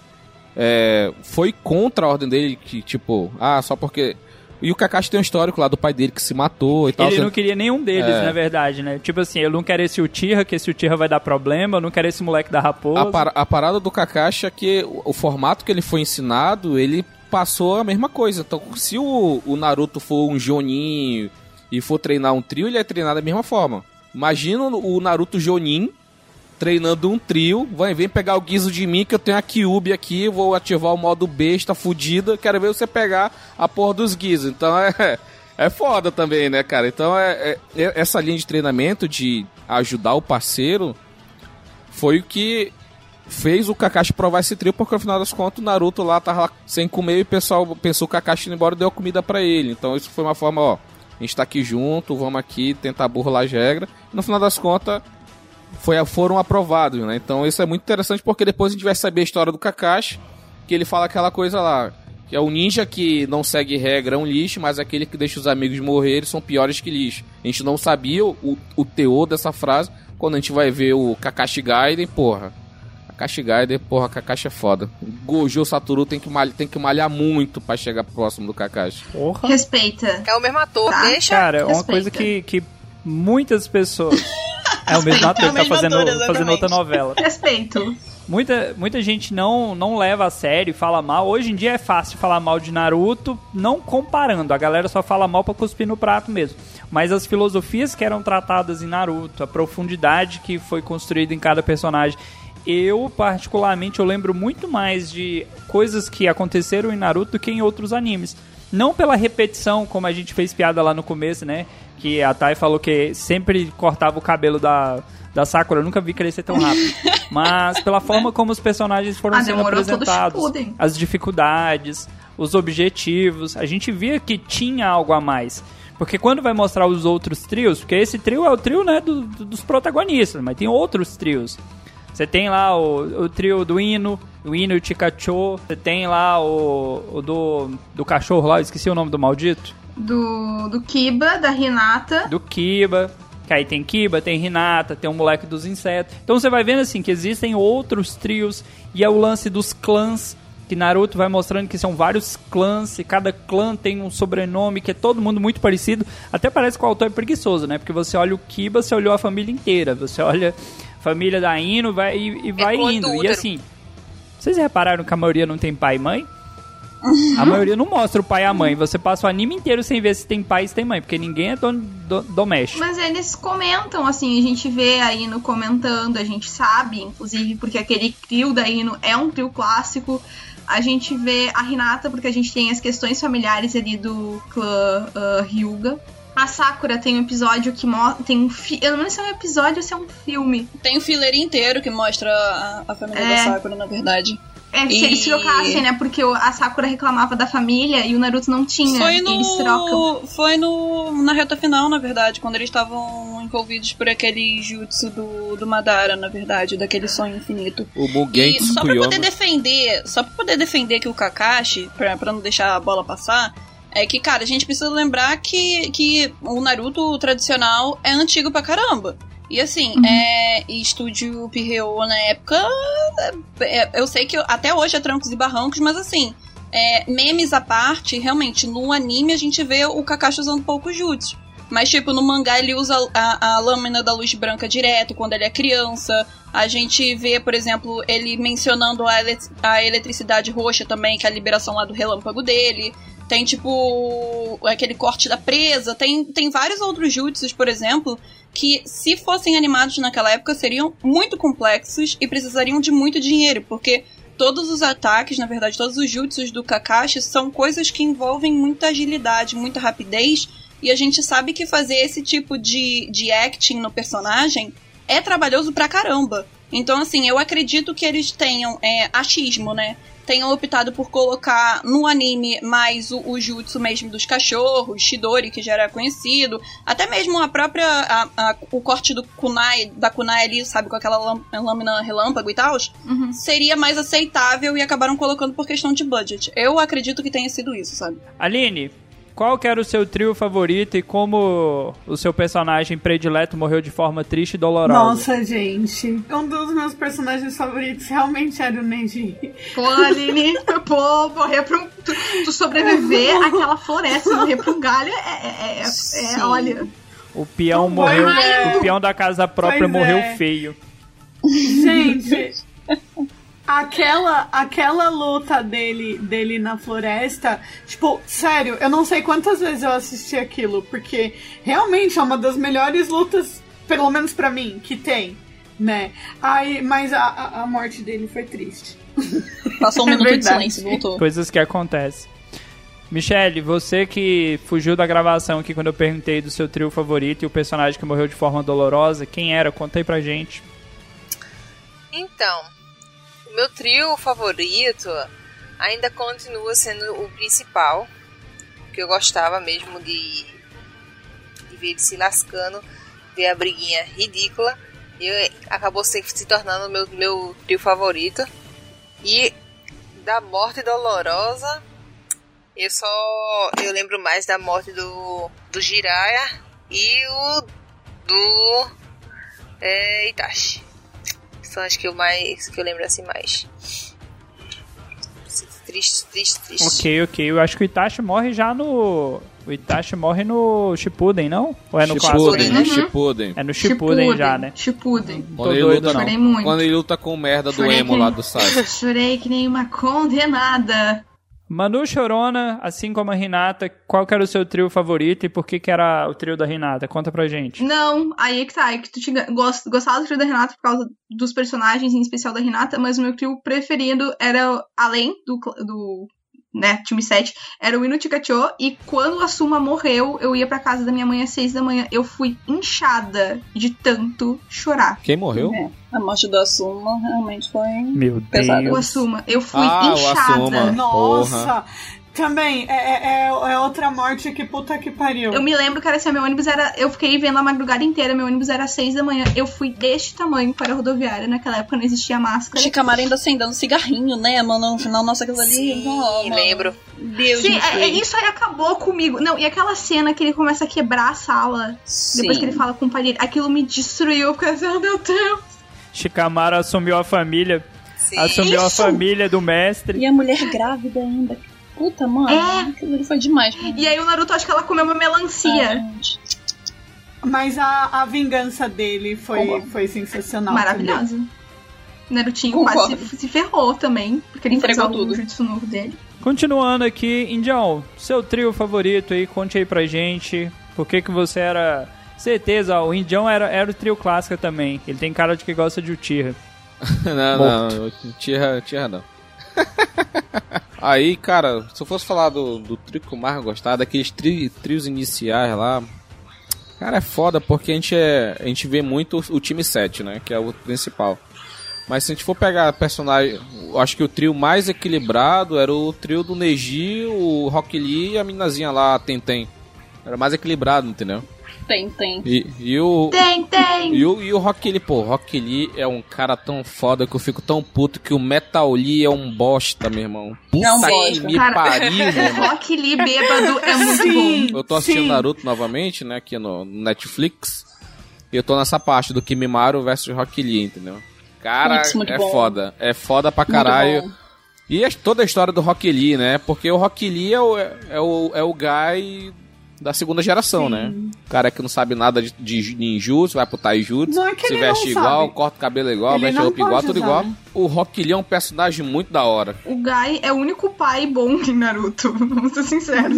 É, foi contra a ordem dele, que tipo, ah, só porque... E o Kakashi tem um histórico lá do pai dele que se matou e tal. Ele não queria nenhum deles, É. na verdade, né? Tipo assim, eu não quero esse Uchiha, que esse Uchiha vai dar problema, eu não quero esse moleque da raposa. A, par- a parada do Kakashi é que o, o formato que ele foi ensinado, ele passou a mesma coisa. Então, se o, o Naruto for um Jonin e for treinar um trio, ele é treinado da mesma forma. Imagina o Naruto Jonin treinando um trio, vai, vem pegar o guizo de mim, que eu tenho a Kyuubi aqui, vou ativar o modo besta fudida, quero ver você pegar a porra dos guizos. Então é, é foda também, né, cara? Então é, é, essa linha de treinamento de ajudar o parceiro foi o que fez o Kakashi provar esse trio, porque no final das contas o Naruto lá tava lá sem comer e o pessoal pensou que o Kakashi ia embora e deu comida pra ele. Então isso foi uma forma, ó, a gente tá aqui junto, vamos aqui tentar burlar as regras. E no final das contas Foi, foram aprovados, né? Então isso é muito interessante porque depois a gente vai saber a história do Kakashi, que ele fala aquela coisa lá, que é o ninja que não segue regra é um lixo, mas aquele que deixa os amigos morrerem são piores que lixo. A gente não sabia o, o teor dessa frase, quando a gente vai ver o Kakashi Gaiden, porra. Kakashi Gaiden, porra, Kakashi é foda. Gojo Satoru tem que, malhar, tem que malhar muito pra chegar próximo do Kakashi. Porra. Respeita. É o mesmo ator, Tá. deixa. Cara, é uma Respeita. coisa que, que muitas pessoas... É o mesmo ator É a que tá mesma fazendo, ator, fazendo exatamente. outra novela. Respeito. Muita, muita gente não, não leva a sério e fala mal. Hoje em dia é fácil falar mal de Naruto, não comparando. A galera só fala mal pra cuspir no prato mesmo. Mas as filosofias que eram tratadas em Naruto, a profundidade que foi construída em cada personagem... Eu, particularmente, eu lembro muito mais de coisas que aconteceram em Naruto do que em outros animes. Não pela repetição, como a gente fez piada lá no começo, né? Que a Thay falou que sempre cortava o cabelo da, da Sakura. Eu nunca vi crescer tão rápido. Mas pela forma como os personagens foram Ah, sendo demorou todo apresentados. Shippuden. As dificuldades, os objetivos. A gente via que tinha algo a mais. Porque quando vai mostrar os outros trios... Porque esse trio é o trio, né, do, do, dos protagonistas. Mas tem outros trios. Você tem lá o, o trio do Ino, o Ino e o Chikacho. Você tem lá o, o do, do cachorro lá, eu esqueci o nome do maldito. Do, do Kiba, da Hinata. Do Kiba. Que aí tem Kiba, tem Hinata, tem o moleque dos insetos. Então você vai vendo assim que existem outros trios. E é o lance dos clãs. Que Naruto vai mostrando que são vários clãs. E cada clã tem um sobrenome que é todo mundo muito parecido. Até parece que o autor é preguiçoso, né? Porque você olha o Kiba, você olhou a família inteira. Você olha... Família da Ino vai, e, e vai É indo. quando E útero. assim, vocês repararam que a maioria não tem pai e mãe? A maioria não mostra o pai e a mãe. Você passa o anime inteiro sem ver se tem pai e se tem mãe, porque ninguém é dono do, doméstico. Mas eles comentam, assim, a gente vê a Ino comentando, a gente sabe, inclusive, porque aquele trio da Ino é um trio clássico. A gente vê a Hinata, porque a gente tem as questões familiares ali do clã uh, Hyuga. A Sakura tem um episódio que mostra. Tem um fi- Eu não lembro se é um episódio ou se é um filme. Tem um filler inteiro que mostra a, a família É. da Sakura, na verdade. É, se E- eles trocassem, né? Porque o- a Sakura reclamava da família e o Naruto não tinha. Foi E eles trocam. no. Foi no. Na reta final, na verdade, quando eles estavam envolvidos por aquele jutsu do, do Madara, na verdade, daquele sonho infinito. O Mugen E só pra Tsukuyama. poder defender, só pra poder defender que o Kakashi, pra, pra não deixar a bola passar, é que, cara, a gente precisa lembrar que, que o Naruto tradicional é antigo pra caramba. E assim, Uhum. é, e Estúdio Pirreo na época, é, eu sei que até hoje é trancos e barrancos, mas assim, é, memes à parte, realmente, no anime a gente vê o Kakashi usando pouco jutsu. Mas, tipo, no mangá ele usa a, a lâmina da luz branca direto quando ele é criança. A gente vê, por exemplo, ele mencionando a, ele- a eletricidade roxa também, que é a liberação lá do relâmpago dele. Tem, tipo, aquele corte da presa. Tem, tem vários outros jutsus, por exemplo, que se fossem animados naquela época seriam muito complexos e precisariam de muito dinheiro, porque todos os ataques, na verdade, todos os jutsus do Kakashi são coisas que envolvem muita agilidade, muita rapidez, e a gente sabe que fazer esse tipo de, de acting no personagem é trabalhoso pra caramba. Então, assim, eu acredito que eles tenham é, achismo, né? Tenham optado por colocar no anime mais o, o jutsu mesmo dos cachorros, Shidori, que já era conhecido, até mesmo a própria, a, a, o corte do kunai, da kunai ali, sabe, com aquela lam, lâmina relâmpago e tal, Uhum. seria mais aceitável e acabaram colocando por questão de budget. Eu acredito que tenha sido isso, sabe? Aline, qual que era o seu trio favorito e como o seu personagem predileto morreu de forma triste e dolorosa? Nossa, gente. Um dos meus personagens favoritos realmente era o Neji. Pô, Aline, pô, morrer pra um. Tu, tu sobreviver àquela floresta, morrer pra um galho é. é, é, é olha. O peão Não morreu. vai, O peão da casa própria Pois morreu é. feio. Gente, aquela, aquela luta dele, dele na floresta, tipo, sério, eu não sei quantas vezes eu assisti aquilo, porque realmente é uma das melhores lutas, pelo menos pra mim, que tem, né? Aí, mas a, a, a morte dele foi triste. Passou um É minuto de verdade. silêncio, voltou. Coisas que acontecem. Michele, você que fugiu da gravação aqui quando eu perguntei do seu trio favorito e o personagem que morreu de forma dolorosa, quem era? Conta aí pra gente. Então, o meu trio favorito ainda continua sendo o principal, que eu gostava mesmo de, de ver ele se lascando, ver a briguinha ridícula, e acabou se, se tornando o meu, meu trio favorito. E da morte dolorosa, eu só eu lembro mais da morte do, do Jiraiya e o do é, Itachi. São as que eu mais que eu lembro assim mais. Triste, triste, triste. Ok, ok. Eu acho que o Itachi morre já no... O Itachi morre no Shippuden, não? Ou é no Shippuden, clássico? no Uhum. Shippuden. É no Shippuden já, né? Shippuden. Tô Quando ele, doido, luta, não. Chorei muito. quando ele luta com o merda do Chorei emo que- lá do Sasuke. Chorei que nem uma condenada. Manu Chorona, assim como a Hinata, qual que era o seu trio favorito e por que que era o trio da Hinata? Conta pra gente. Não, aí é que tá, é que tu tinha, gost, gostava do trio da Renata por causa dos personagens, em especial da Renata, mas o meu trio preferido era, além do, cl- do né, time sete, era o Ino Chikacho, e quando a Suma morreu, eu ia pra casa da minha mãe às seis da manhã, eu fui inchada de tanto chorar. Quem morreu? É, a morte do Asuma realmente foi Meu pesado. O Deus. Asuma, eu fui Ah, o inchada. Asuma. Nossa! Também, é, é, é outra morte que puta que pariu. Eu me lembro que era assim, meu ônibus era. Eu fiquei vendo a madrugada inteira, meu ônibus era às seis da manhã. Eu fui deste tamanho para a rodoviária. Naquela época não existia máscara. Shikamaru ainda acendendo cigarrinho, né, mano? No final, nossa, aquilo ali. Sim, oh, mano. lembro. Deus Sim, me é, é, livre. isso aí acabou comigo. Não, e aquela cena que ele começa a quebrar a sala, Sim. depois que ele fala com o pai dele, aquilo me destruiu, porque assim, oh meu Deus. Shikamaru assumiu a família. Sim. Assumiu a Isso! família do mestre. E a mulher grávida ainda. Puta, mano. É. Aquilo ali foi demais. Mano. E aí o Naruto, acho que ela comeu uma melancia. Ah, gente. Mas a, a vingança dele foi, Concordo. foi sensacional. Maravilhosa. Narutinho Concordo. quase se, se ferrou também, porque ele Entregou entregou tudo. o jutsu novo dele. Continuando aqui, Indião, seu trio favorito aí, conte aí pra gente. Por que que você era... Certeza, ó, o Indião era, era o trio clássico também. Ele tem cara de que gosta de Uchiha. não, Morto. não, Uchiha, Uchiha não. Aí, cara, se eu fosse falar do, do trio que eu mais gostava, daqueles tri, trios iniciais lá... Cara, é foda porque a gente, é, a gente vê muito o, o time sete, né? Que é o principal. Mas se a gente for pegar personagem... Eu acho que o trio mais equilibrado era o trio do Neji, o Rock Lee e a meninazinha lá, a Tenten. Era mais equilibrado, entendeu? Tem, tem. E, e o... Tem, tem! E o, e o Rock Lee, pô, o Rock Lee é um cara tão foda que eu fico tão puto que o Metal Lee é um bosta, meu irmão. Puta É um que bosta. me Cara, pariu, meu irmão. Rock Lee bêbado é muito Sim. bom. Eu tô assistindo Sim. Naruto novamente, né, aqui no Netflix. E eu tô nessa parte do Kimimaro versus Rock Lee, entendeu? Cara, Putz, muito é bom. foda. É foda pra Muito caralho. bom. E é toda a história do Rock Lee, né? Porque o Rock Lee é o, é o, é o guy da segunda geração, Sim. né? O cara que não sabe nada de, de ninjutsu, vai pro taijutsu, Não é que se ele veste não igual, sabe. corta o cabelo igual, Ele veste não roupa igual, pode tudo usar, igual. né? O Rock Lee é um personagem muito da hora. O Guy é o único pai bom em Naruto, vamos ser sinceros.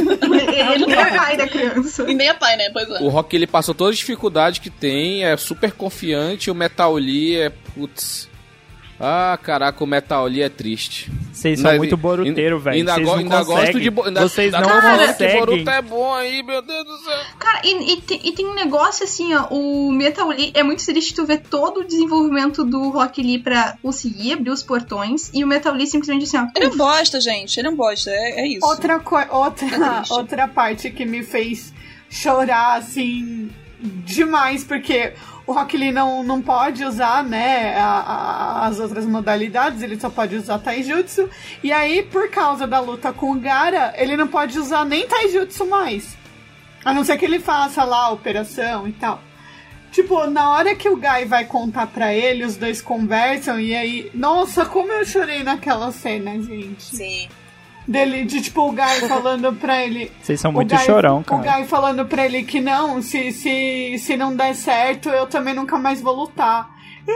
Ele não é pai da criança. E nem é pai, né? Pois é. O Rock Lee passou todas as dificuldades que tem, é super confiante, o Metal Lee é... Putz... Ah, caraca, o Metal Lee é triste. Vocês são Mas- muito boruteiro, velho. Ainda, Vocês go- não ainda gosto conseguem. de... Bo- Ainda, Vocês ainda não tô falando que conseguem. Boruto é bom aí, meu Deus do céu. Cara, e, e, tem, e tem um negócio assim, ó, o Metal Lee, é muito triste tu ver todo o desenvolvimento do Rock Lee pra conseguir abrir os portões, e o Metal Lee simplesmente assim, ó, Ele é um bosta, gente. Ele é um bosta. É, é isso. Outra, coi- outra, triste. outra parte que me fez chorar, assim, demais, porque o Rock Lee não, não pode usar, né, a- a- as outras modalidades, ele só pode usar taijutsu, e aí, por causa da luta com o Gaara, ele não pode usar nem taijutsu mais, a não ser que ele faça lá a operação e tal. Tipo, na hora que o Guy vai contar pra ele, os dois conversam, e aí... Nossa, como eu chorei naquela cena, gente. Sim. Dele, de tipo, o Guy falando pra ele... Vocês são o muito Guy- chorão, O cara. Guy falando pra ele que não, se, se, se não der certo, eu também nunca mais vou lutar.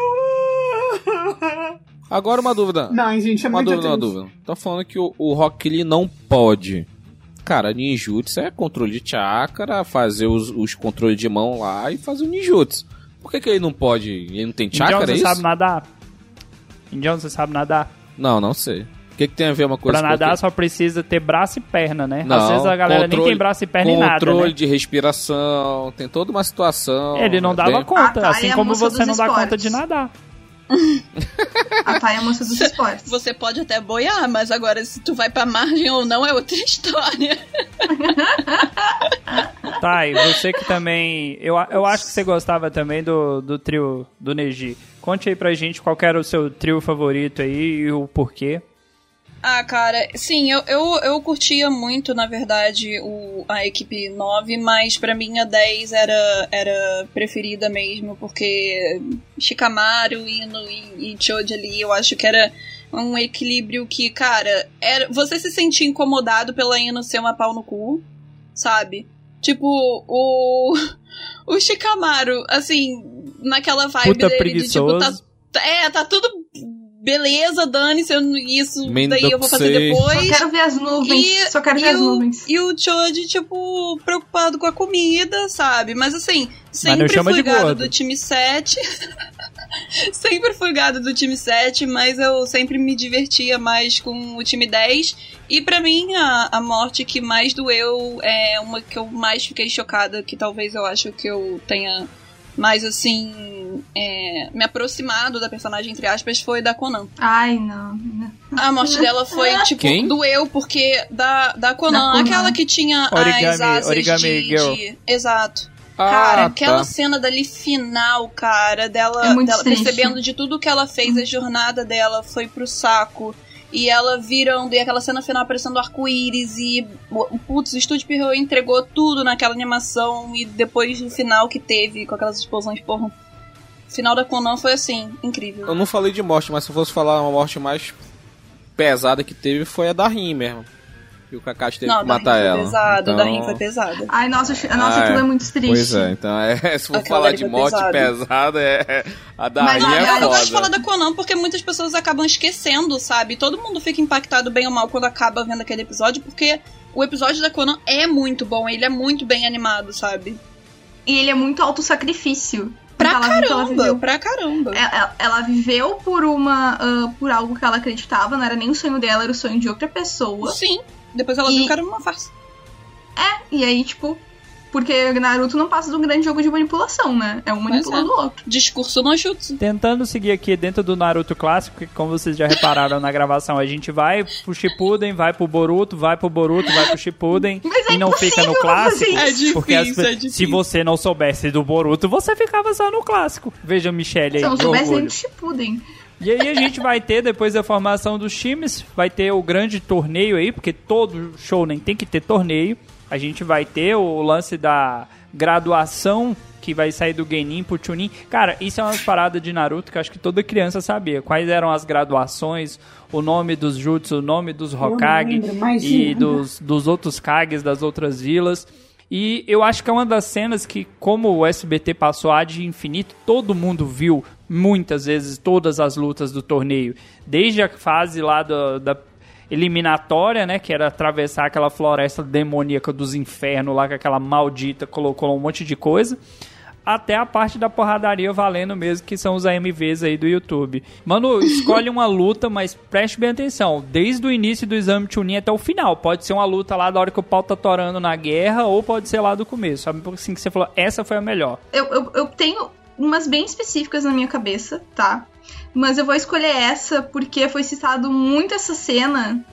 Agora uma dúvida. Não, gente, é Uma muito dúvida, uma triste. dúvida. Tá falando que o, o Rock Lee não pode. Cara, ninjutsu é controle de chakra, fazer os, os controles de mão lá e fazer o ninjutsu. Por que, que ele não pode? Ele não tem Indião, chakra, é você isso? sabe nadar? Indião, você sabe nadar? Não, não sei. O que, que tem a ver uma coisa Pra com nadar outra? só precisa ter braço e perna, né? Não, Às vezes a galera nem tem braço e perna e nada, Controle né? de respiração, tem toda uma situação. Ele não é dava bem- conta, Ah, tá, assim é a como moça você dos não dá esportes. conta de nadar. A Thay é a moça dos esportes. Você pode até boiar, mas agora se tu vai pra margem ou não é outra história. Tá, e você que também... Eu, eu acho que você gostava também do, do trio do Neji. Conte aí pra gente qual que era o seu trio favorito aí e o porquê. Ah, cara, sim, eu, eu, eu curtia muito, na verdade, o, a equipe nove, mas pra mim a dez era, era preferida mesmo, porque Shikamaru, Ino e, e Choji ali, eu acho que era um equilíbrio que, cara, era, você se sentia incomodado pela Ino ser uma pau no cu, sabe? Tipo, o, o Shikamaru, assim, naquela vibe Puta dele preguiçoso. de, tipo, tá, é, tá tudo... Beleza, dane-se, eu- isso Mendo daí eu vou fazer sei. depois. Só quero ver as nuvens, E- só quero ver e as o- nuvens. E o Choji, tipo, preocupado com a comida, sabe? Mas assim, não sempre chama fui de gado gordo. do time sete. Sempre fui gado do time sete, mas eu sempre me divertia mais com o time dez. E pra mim, a, a morte que mais doeu é uma que eu mais fiquei chocada, que talvez eu acho que eu tenha mais, assim, é, me aproximado da personagem, entre aspas, foi da Conan. Ai, não. A morte dela foi, tipo, Quem? doeu, porque da, da Conan, Da Conan. aquela que tinha Origami- as asas Origami de, Girl. de... Exato. Ah, Cara, tá. aquela cena dali final, cara, dela, É muito dela triste. percebendo de tudo que ela fez, a jornada dela foi pro saco. E ela virando, e aquela cena final aparecendo arco-íris, e putz, o Estúdio Pierrot entregou tudo naquela animação, e depois do final que teve, com aquelas explosões, porra. O final da Conan foi assim, incrível. Eu não falei de morte, mas se eu fosse falar uma morte mais pesada que teve, foi a da Rin mesmo. E o Kakashi teve não, que matar foi ela. Pesado, então... da Rin foi pesada. Ai, nossa, a nossa ah, aquilo é muito triste. Pois é, então é, se for Aquela falar de morte pesado. pesada, é, a da Mas, Rin Não, é eu foda. não gosto de falar da Conan porque muitas pessoas acabam esquecendo, sabe? Todo mundo fica impactado bem ou mal quando acaba vendo aquele episódio, porque o episódio da Conan é muito bom, ele é muito bem animado, sabe? E ele é muito autossacrifício. Pra Ela- ela caramba, viveu- pra caramba. Ela, ela viveu por uma ah, por algo que ela acreditava, não era nem o sonho dela, era o sonho de outra pessoa. Sim, depois ela E- viu que era uma farsa. É, e aí, tipo, porque Naruto não passa de um grande jogo de manipulação, né? É um manipulando o outro. Discurso no jutsu. Tentando seguir aqui dentro do Naruto clássico, que como vocês já repararam na gravação, a gente vai pro Shippuden, vai pro Boruto, vai pro Boruto, vai pro Shippuden Mas é e não fica no impossível clássico. fazer isso. É porque as difícil, pe- é difícil. se você não soubesse do Boruto, você ficava só no clássico. Veja Michelle aí, Se eu não que soubesse nem orgulho. do Shippuden. E aí a gente vai ter, depois da formação dos times, vai ter o grande torneio aí, porque todo shounen tem que ter torneio. A gente vai ter o lance da graduação, que vai sair do Genin pro Chunin. Cara, isso é uma parada de Naruto que eu acho que toda criança sabia. Quais eram as graduações, o nome dos jutsu, o nome dos Hokage lembro, mas e sim. dos, dos outros Kages das outras vilas. E eu acho que é uma das cenas que, como o S B T passou ad infinito, todo mundo viu muitas vezes todas as lutas do torneio. Desde a fase lá do, da eliminatória, né, que era atravessar aquela floresta demoníaca dos infernos lá, que aquela maldita colocou um monte de coisa, até a parte da porradaria valendo mesmo, que são os A M Vs aí do YouTube. Mano, escolhe uma luta, mas preste bem atenção, desde o início do exame Chunin até o final. Pode ser uma luta lá da hora que o pau tá torando na guerra, ou pode ser lá do começo, sabe? Porque assim que você falou, essa foi a melhor. Eu, eu, eu tenho umas bem específicas na minha cabeça, tá? Mas eu vou escolher essa porque foi citado muito essa cena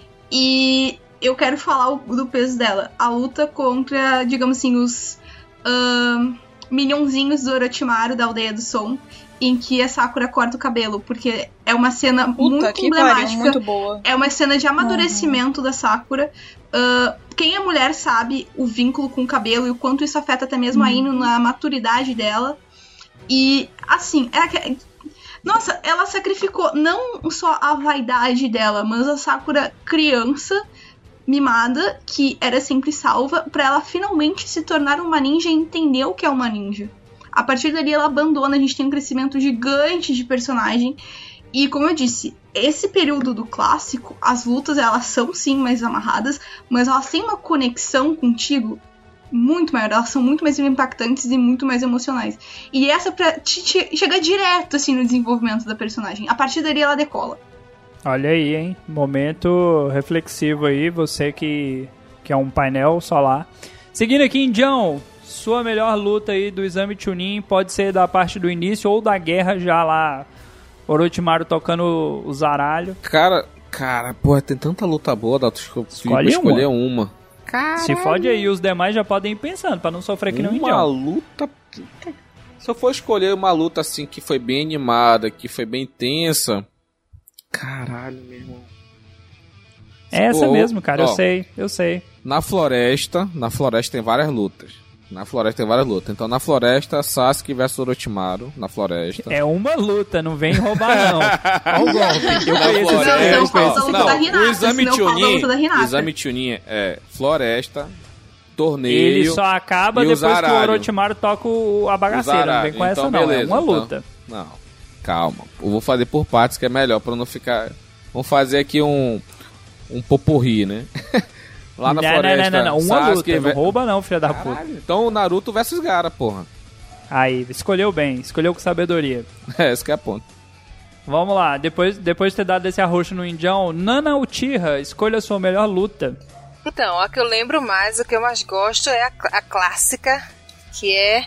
e eu quero falar o- do peso dela. A luta contra, digamos assim, os ahn, minionzinhos do Orochimaru, da Aldeia do Som, em que a Sakura corta o cabelo, porque é uma cena Puta muito que emblemática. pariu, muito boa. É uma cena de amadurecimento da Sakura. Ah, quem é mulher sabe o vínculo com o cabelo e o quanto isso afeta até mesmo a Ino na maturidade dela. E, assim, é aque- nossa, ela sacrificou não só a vaidade dela, mas a Sakura criança mimada, que era sempre salva, pra ela finalmente se tornar uma ninja e entender o que é uma ninja. A partir dali ela abandona, a gente tem um crescimento gigante de personagem. E como eu disse, esse período do clássico, as lutas elas são sim mais amarradas, mas elas têm uma conexão contigo muito maior, elas são muito mais impactantes e muito mais emocionais. E essa é pra te, te, chegar direto assim no desenvolvimento da personagem. A partir dali ela decola. Olha aí, hein? Momento reflexivo aí, você que, que é um painel solar. Seguindo aqui, Indião, sua melhor luta aí do exame Chunin pode ser da parte do início ou da guerra já lá, Orochimaru tocando o zaralho. Cara, cara, porra, tem tanta luta boa, Dato, que eu Escolhe vou escolher uma. Se fode aí, os demais já podem ir pensando, pra não sofrer que nem um Uma Indião. luta... Se eu for escolher uma luta assim que foi bem animada, que foi bem tensa... Caralho, meu irmão. É essa Pô, mesmo, cara, ó, eu sei, eu sei. Na floresta, na floresta tem várias lutas. Na floresta tem várias lutas. Então na floresta, Sasuke versus Orochimaru, na floresta. É uma luta, não vem roubar não. Olha o golpe. Eu Na conheço esse floresta. eu Não, conheço falta a esse luta Não, da Hinata, o exame senão falta a Chunin, luta da Hinata. o exame Chunin é floresta, torneio. Ele só acaba e o depois que o zaralho. Orochimaru toca o- a bagaceira, não Zaralho. vem com essa Então, não, é beleza, uma então. luta. Não, calma. Eu vou fazer por partes que é melhor pra não ficar. Vamos fazer aqui um um poporri, né? Lá na não, floresta. não, não, não, uma Sasuke luta, não ve- rouba não, filha da puta. Caralho, então o Naruto versus Gaara, porra. Aí, escolheu bem, escolheu com sabedoria. É, esse que é a ponta. Vamos lá, depois, depois de ter dado esse arroxo no Indião, Nana Uchiha, escolha a sua melhor luta. Então, a que eu lembro mais, a que eu mais gosto é a, cl- a clássica, que é,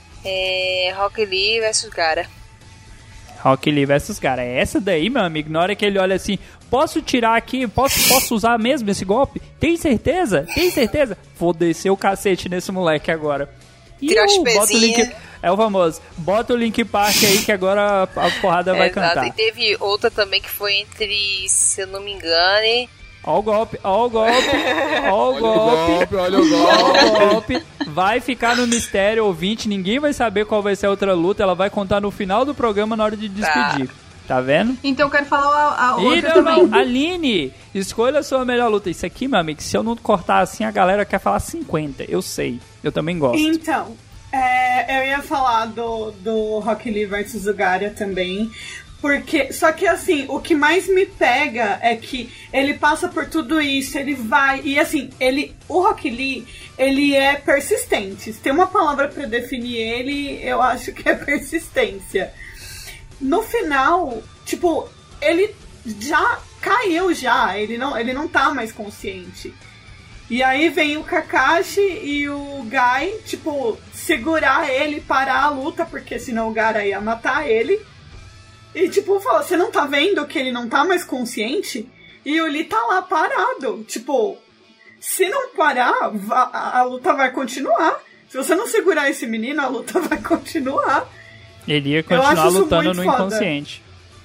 é Rock Lee versus Gaara. Rock Lee versus Gaara. É essa daí, meu amigo, na hora que ele olha assim, posso tirar aqui, posso, posso usar mesmo esse golpe? Tem certeza? Tem certeza? Vou descer o cacete nesse moleque agora. E Tirar as uh, bota o pezinhas. link, é o famoso, bota o Link Park aí que agora a, a porrada vai Exato. cantar. E teve outra também que foi entre, se eu não me engane... Ó o golpe, ó o golpe, ó o golpe, olha o ó o golpe. Vai ficar no mistério, ouvinte, ninguém vai saber qual vai ser a outra luta, ela vai contar no final do programa na hora de despedir. Tá vendo? Então eu quero falar a, a outra Ih, não, também. não. Aline, escolha a sua melhor luta. Isso aqui, meu amigo, se eu não cortar assim, a galera quer falar cinquenta. Eu sei. Eu também gosto. Então, é, eu ia falar do, do Rock Lee versus Ugaria também. Porque, só que assim, o que mais me pega é que ele passa por tudo isso, ele vai, e assim, ele, o Rock Lee, ele é persistente. Se tem uma palavra pra definir ele, eu acho que é persistência. No final, tipo, ele já caiu já, ele não, ele não tá mais consciente. E aí vem o Kakashi e o Gai, tipo, segurar ele, parar a luta, porque senão o Gaara ia matar ele. E tipo, fala, você não tá vendo que ele não tá mais consciente? E o Lee tá lá parado. Tipo, se não parar, a, a luta vai continuar. Se você não segurar esse menino, a luta vai continuar. Ele ia continuar lutando no foda. Inconsciente.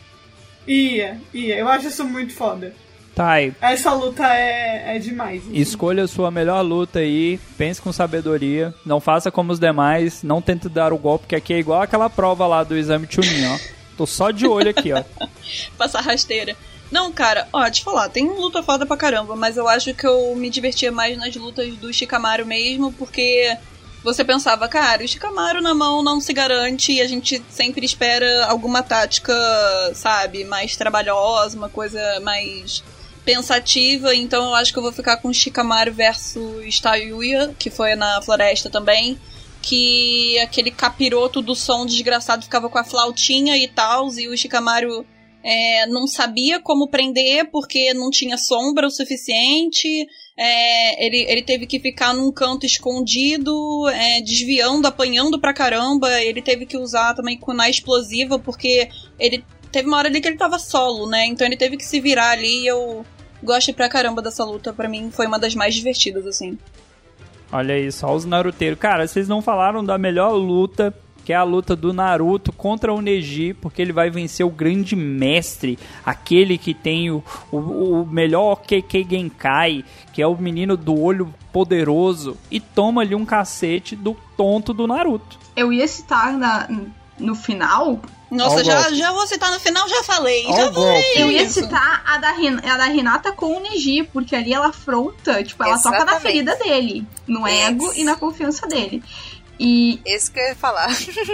Ia, ia. Eu acho isso muito foda. Tá aí. Essa luta é, é demais. Assim. Escolha a sua melhor luta aí, pense com sabedoria, não faça como os demais, não tente dar o golpe, que aqui é igual aquela prova lá do exame Chunin, ó. Tô só de olho aqui, ó. Passar rasteira. Não, cara, ó, te falar, tem luta foda pra caramba, mas eu acho que eu me divertia mais nas lutas do Shikamaru mesmo, porque você pensava, cara, o Shikamaru na mão não se garante e a gente sempre espera alguma tática, sabe, mais trabalhosa, uma coisa mais pensativa, então eu acho que eu vou ficar com Shikamaru versus Tayuya, que foi na floresta também, que aquele capiroto do som desgraçado ficava com a flautinha e tal, e o Shikamaru é, não sabia como prender porque não tinha sombra o suficiente, é, ele, ele teve que ficar num canto escondido, é, desviando, apanhando pra caramba, ele teve que usar também kunai explosiva porque ele teve uma hora ali que ele tava solo, né, então ele teve que se virar ali e eu gosto pra caramba dessa luta, pra mim foi uma das mais divertidas, assim. Olha aí, só os naruteiros. Cara, vocês não falaram da melhor luta, que é a luta do Naruto contra o Neji, porque ele vai vencer o grande mestre, aquele que tem o, o, o melhor Kekkei Genkai, que é o menino do olho poderoso, e toma ali um cacete do tonto do Naruto. Eu ia citar na, no final... Nossa, já, já vou citar no final, já falei, oh, já falei. Eu ia citar a da, a da Hinata com o Neji, porque ali ela afronta, tipo, ela Exatamente. toca na ferida dele, no Esse. ego e na confiança dele. E... Esse que eu ia falar.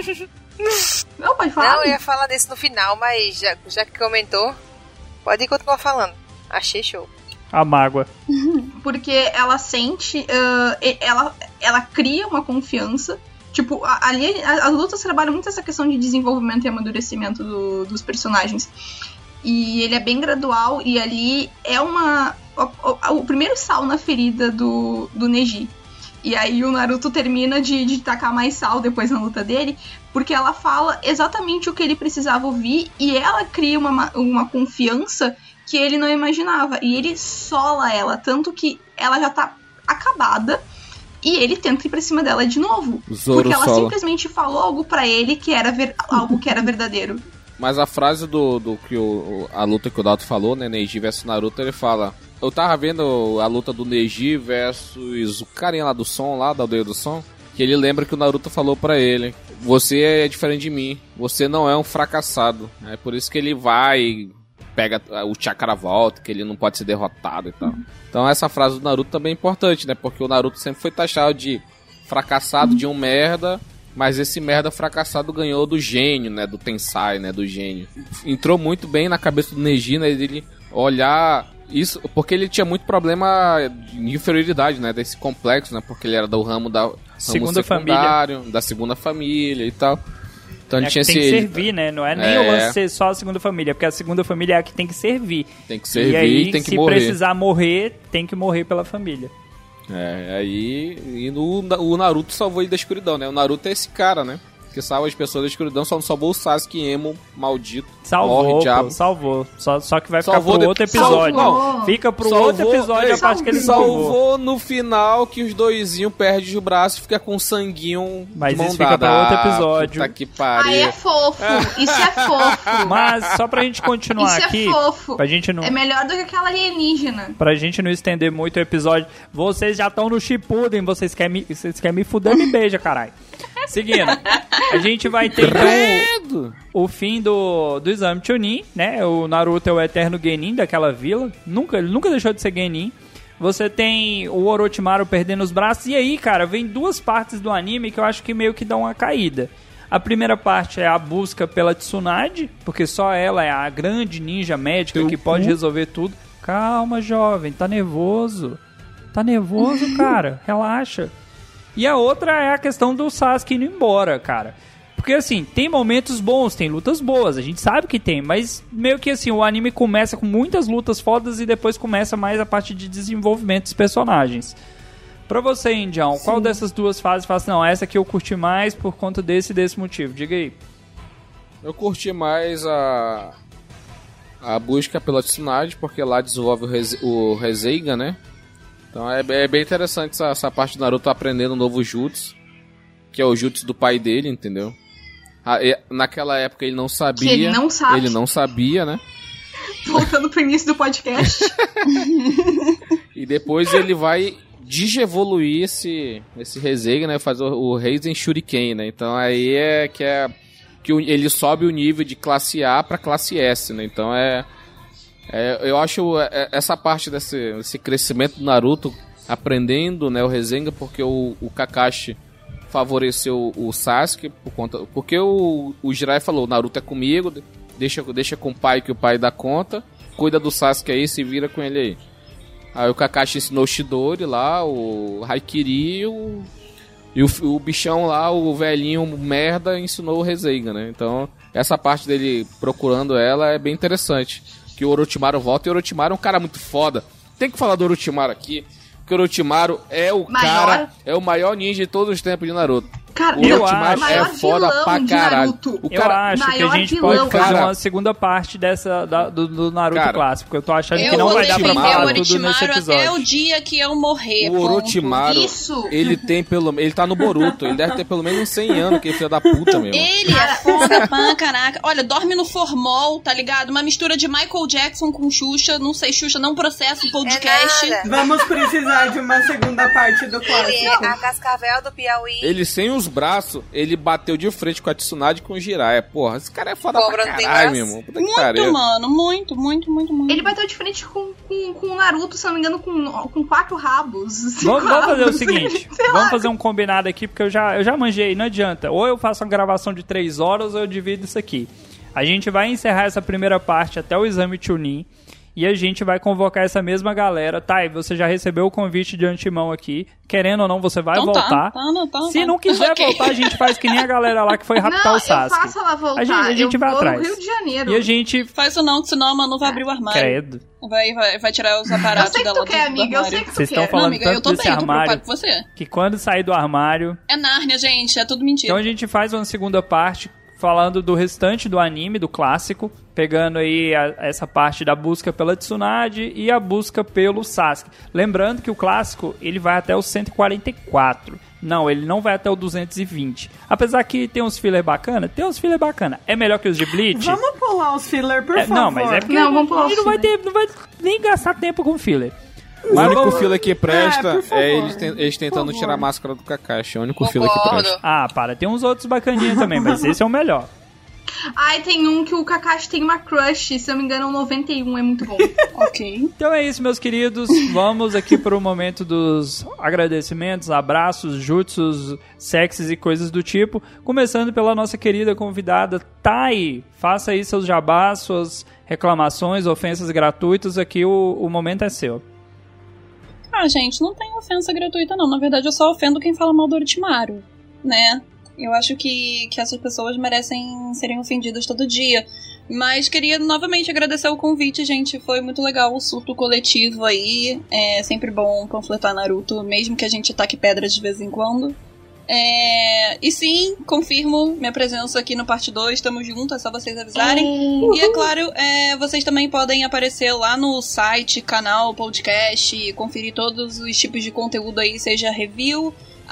Não, pode falar. Não, eu ia falar desse no final, mas já, já que comentou, pode continuar falando. Achei show. A mágoa. Porque ela sente, uh, ela, ela cria uma confiança. Tipo, ali as lutas trabalham muito essa questão de desenvolvimento e amadurecimento do, dos personagens. E ele é bem gradual, e ali é uma... O, o, o primeiro sal na ferida do, do Neji. E aí o Naruto termina de, de tacar mais sal depois na luta dele, porque ela fala exatamente o que ele precisava ouvir, e ela cria uma, uma confiança que ele não imaginava. E ele sola ela, tanto que ela já tá acabada, e ele tenta ir pra cima dela de novo. Zoro porque ela sola. simplesmente falou algo pra ele que era ver, algo que era verdadeiro. Mas a frase do, do que o, a luta que o Dato falou, né, Neji versus Naruto, ele fala... Eu tava vendo a luta do Neji versus o carinha lá do som, lá da aldeia do som, que ele lembra que o Naruto falou pra ele: você é diferente de mim, você não é um fracassado. É por isso que ele vai, pega o chakra volta, que ele não pode ser derrotado e tal. Então essa frase do Naruto também é importante, né? Porque o Naruto sempre foi taxado de fracassado, de um merda, mas esse merda fracassado ganhou do gênio, né? Do Tensai, né? Do gênio. Entrou muito bem na cabeça do Neji, né? Ele olhar isso, porque ele tinha muito problema de inferioridade, né? Desse complexo, né? Porque ele era do ramo da ramo segunda secundário, família. da segunda família e tal. Então ele é tinha que tem esse... que servir, né? Não é nem é... o lance ser só a segunda família, porque a segunda família é a que tem que servir. Tem que servir, e aí, tem que se morrer. Se precisar morrer, tem que morrer pela família. É, aí e no, o Naruto salvou ele da escuridão, né? O Naruto é esse cara, né? Que salva as pessoas da escuridão, só não salvou o Sasuke emo, maldito. Salvou, morre, pô, diabo. salvou. Só, só que vai ficar salvou pro de... outro episódio. Salvou. Fica pro salvou, outro episódio a parte que ele salvou. Salvou no final que os doisinhos perdem os braços e fica com um sanguinho. Mas isso fica pra outro episódio. Puta que pariu. Aí é fofo, isso é fofo. Mas só pra gente continuar isso aqui. Isso é fofo. Pra gente não... É melhor do que aquela alienígena. Pra gente não estender muito o episódio. Vocês já estão no Shippuden, vocês querem me, vocês querem me fuder, me beija, caralho. Seguindo. A gente vai ter então, o, o fim do, do exame Chunin, né? O Naruto é o eterno Genin daquela vila. Nunca, ele nunca deixou de ser Genin. Você tem o Orochimaru perdendo os braços. E aí, cara, vem duas partes do anime que eu acho que meio que dão uma caída. A primeira parte é a busca pela Tsunade, porque só ela é a grande ninja médica Teu que pode cu. resolver tudo. Calma, jovem, tá nervoso. Tá nervoso, cara, relaxa. E a outra é a questão do Sasuke indo embora, cara. Porque, assim, tem momentos bons, tem lutas boas, a gente sabe que tem, mas meio que, assim, o anime começa com muitas lutas fodas e depois começa mais a parte de desenvolvimento dos personagens. Pra você, Indião, qual dessas duas fases fala assim, não, essa aqui eu curti mais por conta desse e desse motivo? Diga aí. Eu curti mais a a busca pela Tsunade, porque lá desenvolve o, Reze, o Reseiga, né? Então é, é bem interessante essa, essa parte do Naruto aprendendo um novo jutsu, que é o jutsu do pai dele, entendeu? A, e, naquela época ele não sabia. Que ele não sabe. Ele não sabia, né? Voltando pro início do podcast. E depois ele vai digievoluir esse, esse Reseiga, né? Fazer o, o Reisen Shuriken, né? Então aí é que é que o, ele sobe o nível de classe A pra classe S, né? Então é, é eu acho é, essa parte desse, desse crescimento do Naruto aprendendo, né, o Reseiga, porque o, o Kakashi favoreceu o Sasuke por conta, porque o, o Jiraiya falou, o Naruto é comigo, deixa, deixa com o pai que o pai dá conta, cuida do Sasuke aí, se vira com ele aí. Aí o Kakashi ensinou o Chidori lá, o Haikiri e o, e o, o bichão lá, o velhinho merda, ensinou o Reseiga, né? Então, essa parte dele procurando ela é bem interessante. Que o Orochimaru volta, e o Orochimaru é um cara muito foda. Tem que falar do Orochimaru aqui, porque o Orochimaru é o maior... cara, é o maior ninja de todos os tempos de Naruto. Cara, o Orochimaru é foda pra caralho. O cara, eu acho que a gente vilão. pode fazer cara, uma segunda parte dessa da, do, do Naruto cara, clássico. Eu tô achando eu que não vai dar pra falar tudo nesse episódio. Até o dia que eu morrer. O Orochimaru, Isso. ele tem pelo ele tá no Boruto. Ele deve ter pelo menos uns cem anos, que é filho da puta mesmo. Ele é foda pra caraca. Olha, dorme no formol, tá ligado? Uma mistura de Michael Jackson com Xuxa. Não sei, Xuxa, não processa o podcast. É Vamos precisar de uma segunda parte do clássico. Ele é a Cascavel do Piauí. Ele sem os braços, ele bateu de frente com a Tsunade e com o Jiraiya. Porra, esse cara é foda Cobra pra caralho, meu irmão. Puta muito, que mano. Muito, muito, muito, muito. Ele bateu de frente com, com, com o Naruto, se não me engano, com, com quatro rabos. Vamos, vamos fazer o seguinte. Vamos fazer um combinado aqui, porque eu já, eu já manjei. Não adianta. Ou eu faço uma gravação de três horas, ou eu divido isso aqui. A gente vai encerrar essa primeira parte até o exame Chunin. E a gente vai convocar essa mesma galera. Tá, e você já recebeu o convite de antemão aqui. Querendo ou não, você vai então voltar. Tá, tá, não, tá, Se tá. não quiser okay. voltar, a gente faz que nem a galera lá que foi raptar não, o Sasuke. Eu faço ela voltar. A gente, a gente eu vai vou atrás. No Rio de Janeiro. E a gente... Faz isso não, senão a Manu vai abrir o armário. Credo. Vai, vai, vai tirar os aparatos dela do, eu sei que tu quer, do amiga. Eu sei que tu Vocês quer. estão falando não, amiga, tanto eu tô desse bem, armário eu tô com você. Que quando sair do armário... É Nárnia, gente. É tudo mentira. Então a gente faz uma segunda parte falando do restante do anime, do clássico, pegando aí a, essa parte da busca pela Tsunade e a busca pelo Sasuke. Lembrando que o clássico, ele vai até o cento e quarenta e quatro. Não, ele não vai até o duzentos e vinte. Apesar que tem uns filler bacana, tem uns filler bacana. É melhor que os de Bleach? Vamos pular os filler, por é, favor. Não, mas é porque não, vamos pular a gente não vai, ter, não vai nem gastar tempo com filler. O mas único filler que presta é, é eles, ten, eles tentando por tirar a máscara do Kakashi. É o único Concordo. filler que presta. Ah, para. Tem uns outros bacaninhos também, mas esse é o melhor. Ai, tem um que o Kakashi tem uma crush, se eu não me engano, é um noventa e um, é muito bom. Ok. Então é isso, meus queridos. Vamos aqui para o momento dos agradecimentos, abraços, jutsus, sexys e coisas do tipo. Começando pela nossa querida convidada, Thay. Faça aí seus jabás, suas reclamações, ofensas gratuitas. Aqui o, o momento é seu. Ah, gente, não tem ofensa gratuita, não. Na verdade, eu só ofendo quem fala mal do Orochimaru, né? Eu acho que, que essas pessoas merecem serem ofendidas todo dia. Mas queria novamente agradecer o convite, gente. Foi muito legal o surto coletivo aí. É sempre bom panfletar Naruto, mesmo que a gente taque pedras de vez em quando. É... E sim, confirmo minha presença aqui no parte dois. Tamo junto, é só vocês avisarem. Uhum. E é claro, é, vocês também podem aparecer lá no site, canal, podcast, conferir todos os tipos de conteúdo aí, seja review,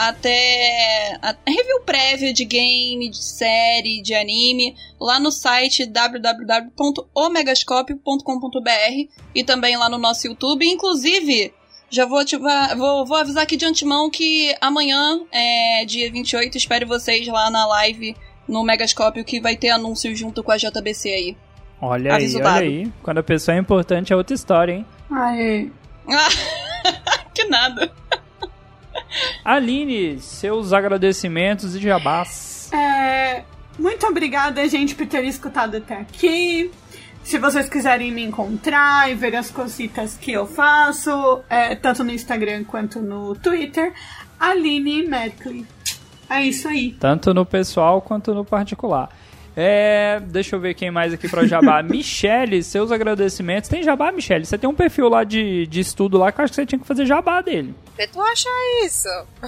até a review prévia de game, de série, de anime, lá no site w w w ponto omegascópio ponto com ponto b r e também lá no nosso YouTube. Inclusive, Já vou ativar, vou, vou avisar aqui de antemão que amanhã, é, dia vinte e oito, espero vocês lá na live no Megascópio, que vai ter anúncio junto com a J B C aí. Olha aí, olha aí. Quando a pessoa é importante é outra história, hein? Ai. Que nada. Aline, seus agradecimentos e jabás. É, muito obrigada, gente, por ter escutado até aqui. Se vocês quiserem me encontrar e ver as cositas que eu faço, é, tanto no Instagram quanto no Twitter, Aline Merkley. É isso aí. Tanto no pessoal quanto no particular. É, deixa eu ver quem mais aqui pra jabá. Michele, seus agradecimentos. Tem jabá, Michele? Você tem um perfil lá de, de estudo lá que eu acho que você tinha que fazer jabá dele. Por que tu acha isso?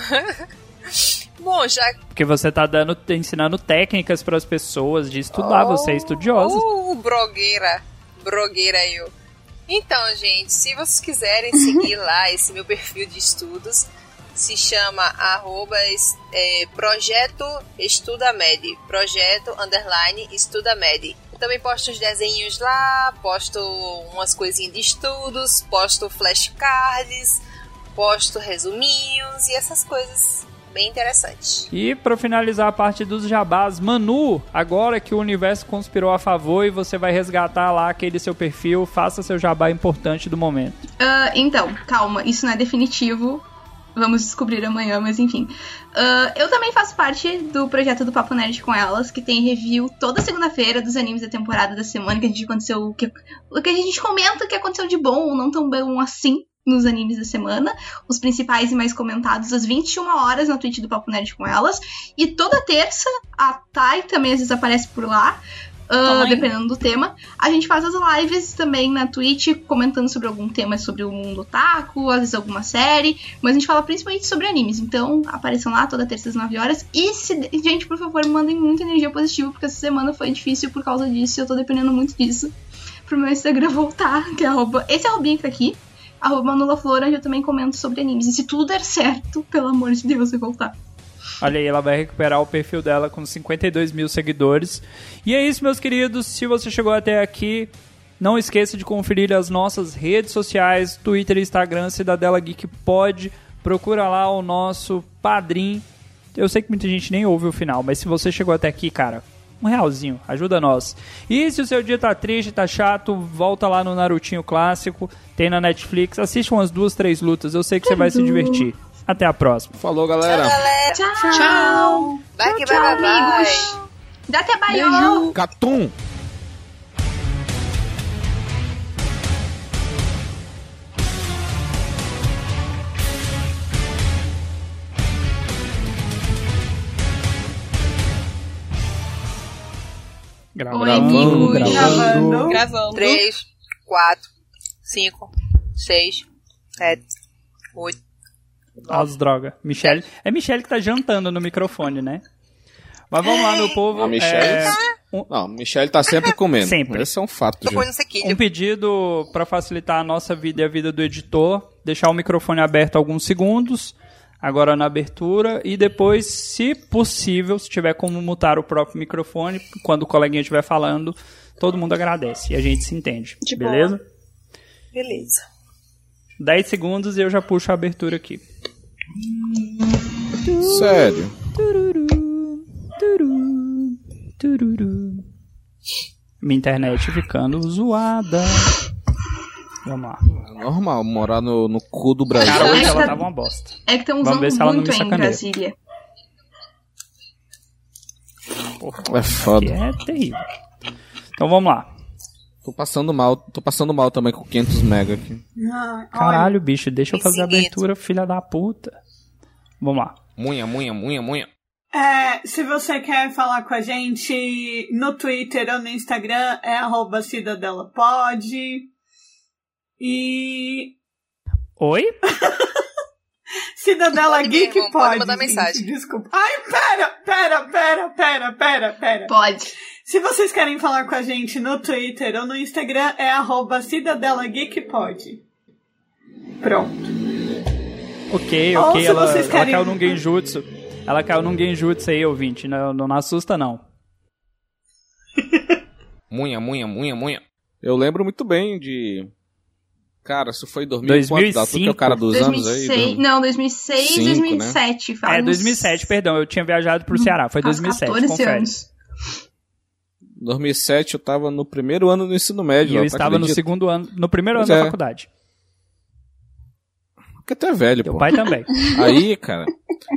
Bom, já... Porque você tá dando, ensinando técnicas para as pessoas de estudar, oh, você é estudiosa. Uh, blogueira. Blogueira eu. Então, gente, se vocês quiserem seguir lá esse meu perfil de estudos, se chama arroba é, Projeto Estudamed. Projeto underline Estudamed. Eu também posto uns desenhos lá, posto umas coisinhas de estudos, posto flashcards, posto resuminhos e essas coisas bem interessantes. E para finalizar a parte dos jabás, Manu, agora que o universo conspirou a favor e você vai resgatar lá aquele seu perfil, faça seu jabá importante do momento. Uh, então, calma, isso não é definitivo. Vamos descobrir amanhã, mas enfim. Uh, eu também faço parte do projeto do Papo Nerd com Elas, que tem review toda segunda-feira dos animes da temporada da semana, que a gente aconteceu. Que, o que a gente comenta que aconteceu de bom ou não tão bom assim nos animes da semana. Os principais e mais comentados às vinte e uma horas na Twitch do Papo Nerd com Elas. E toda terça, a Thay também às vezes aparece por lá. Uh, dependendo do tema. A gente faz as lives também na Twitch, comentando sobre algum tema sobre o mundo otaku, às vezes alguma série, mas a gente fala principalmente sobre animes, então apareçam lá toda terça às nove horas. E, se, gente, por favor, mandem muita energia positiva, porque essa semana foi difícil por causa disso, e eu tô dependendo muito disso pro meu Instagram voltar, que é arroba, esse arrobinha que tá aqui, arroba manulaflor, onde eu também comento sobre animes. E se tudo der certo, pelo amor de Deus, eu voltar. Olha aí, ela vai recuperar o perfil dela com cinquenta e dois mil seguidores. E é isso, meus queridos. Se você chegou até aqui, não esqueça de conferir as nossas redes sociais, Twitter e Instagram, Cidadela Geek Pod. Procura lá o nosso Padrim. Eu sei que muita gente nem ouve o final, mas se você chegou até aqui, cara, um realzinho, ajuda nós. E se o seu dia tá triste, tá chato, volta lá no Narutinho clássico, tem na Netflix, assiste umas duas, três lutas, eu sei que você vai se divertir. Até a próxima. Falou, galera. Tchau, galera. Tchau. Tchau. Vai que tchau, vai, vai, amigos. Dá até baiô. Catum. Gravando, Oi, amigos. gravando. Gravando. três, quatro, cinco, seis, sete, oito. As drogas. Michele. É Michele que tá jantando no microfone, né? Mas vamos lá, meu povo. A Michele. É... Um... Não, Michele tá sempre comendo. Sempre. Esse é um fato, gente. Um pedido pra facilitar a nossa vida e a vida do editor: deixar o microfone aberto alguns segundos, agora na abertura, e depois, se possível, se tiver como mutar o próprio microfone, quando o coleguinha estiver falando, todo mundo agradece e a gente se entende. De beleza? boa. Beleza. dez segundos e eu já puxo a abertura aqui. Sério? Tururu, tururu, tururu. Minha internet ficando zoada. Vamos lá. É normal morar no, no cu do Brasil. Cara, hoje ela tava uma bosta. É que estão Vamos usando ver se ela não muito me em sacaneia. Brasília. Porra, É foda. aqui é terrível. Então vamos lá. Tô passando mal, tô passando mal também com quinhentos mega aqui. Ah, Caralho, bicho, deixa eu fazer a Esse abertura, filha da puta. Vamos lá. Munha, munha, munha, munha. É, se você quer falar com a gente no Twitter ou no Instagram, é arroba cidadelapod. E... Oi? Cidadela Pode Geek mesmo, pode. pode mandar gente, mensagem. Desculpa. Ai, pera, pera, pera, pera, pera, pera. Pode. Se vocês querem falar com a gente no Twitter ou no Instagram, é arroba Cidadela Geek pode. Pronto. Ok, Ou ok, se ela, vocês ela querem- caiu num genjutsu. Ela caiu num genjutsu aí, ouvinte. Não, não, não assusta, não. Munha, munha, munha, munha. Eu lembro muito bem de Cara, isso foi em dois mil e quanto? Da tu que é o cara dos dois mil e anos aí? seis, do... Não, dois mil e seis, Cinco, dois mil e sete. Né? É, dois mil e sete, perdão. Eu tinha viajado pro Ceará. Foi dois mil e sete, confere. Anos. dois mil e sete eu tava no primeiro ano do ensino médio. E eu tá estava acredita? no segundo ano, no primeiro Pois ano é. da faculdade. Porque tu é velho, Teu pô. pai também. Aí, cara...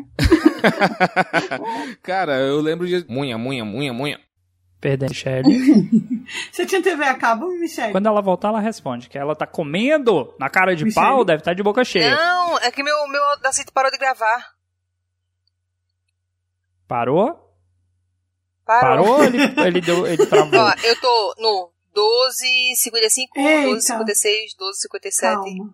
Cara, eu lembro de... Munha, munha, munha, munha. Perdão, Michelle. Você tinha T V a cabo, Michelle? Quando ela voltar, ela responde. Que ela tá comendo na cara de Michelle? pau, deve estar de boca cheia. Não, é que meu, meu Audacity parou de gravar. Parou? Parou? Parou? Ele, ele, deu, ele travou. Ó, eu tô no doze e cinquenta e cinco, Eita. doze e cinquenta e seis, doze e cinquenta e sete. Calma.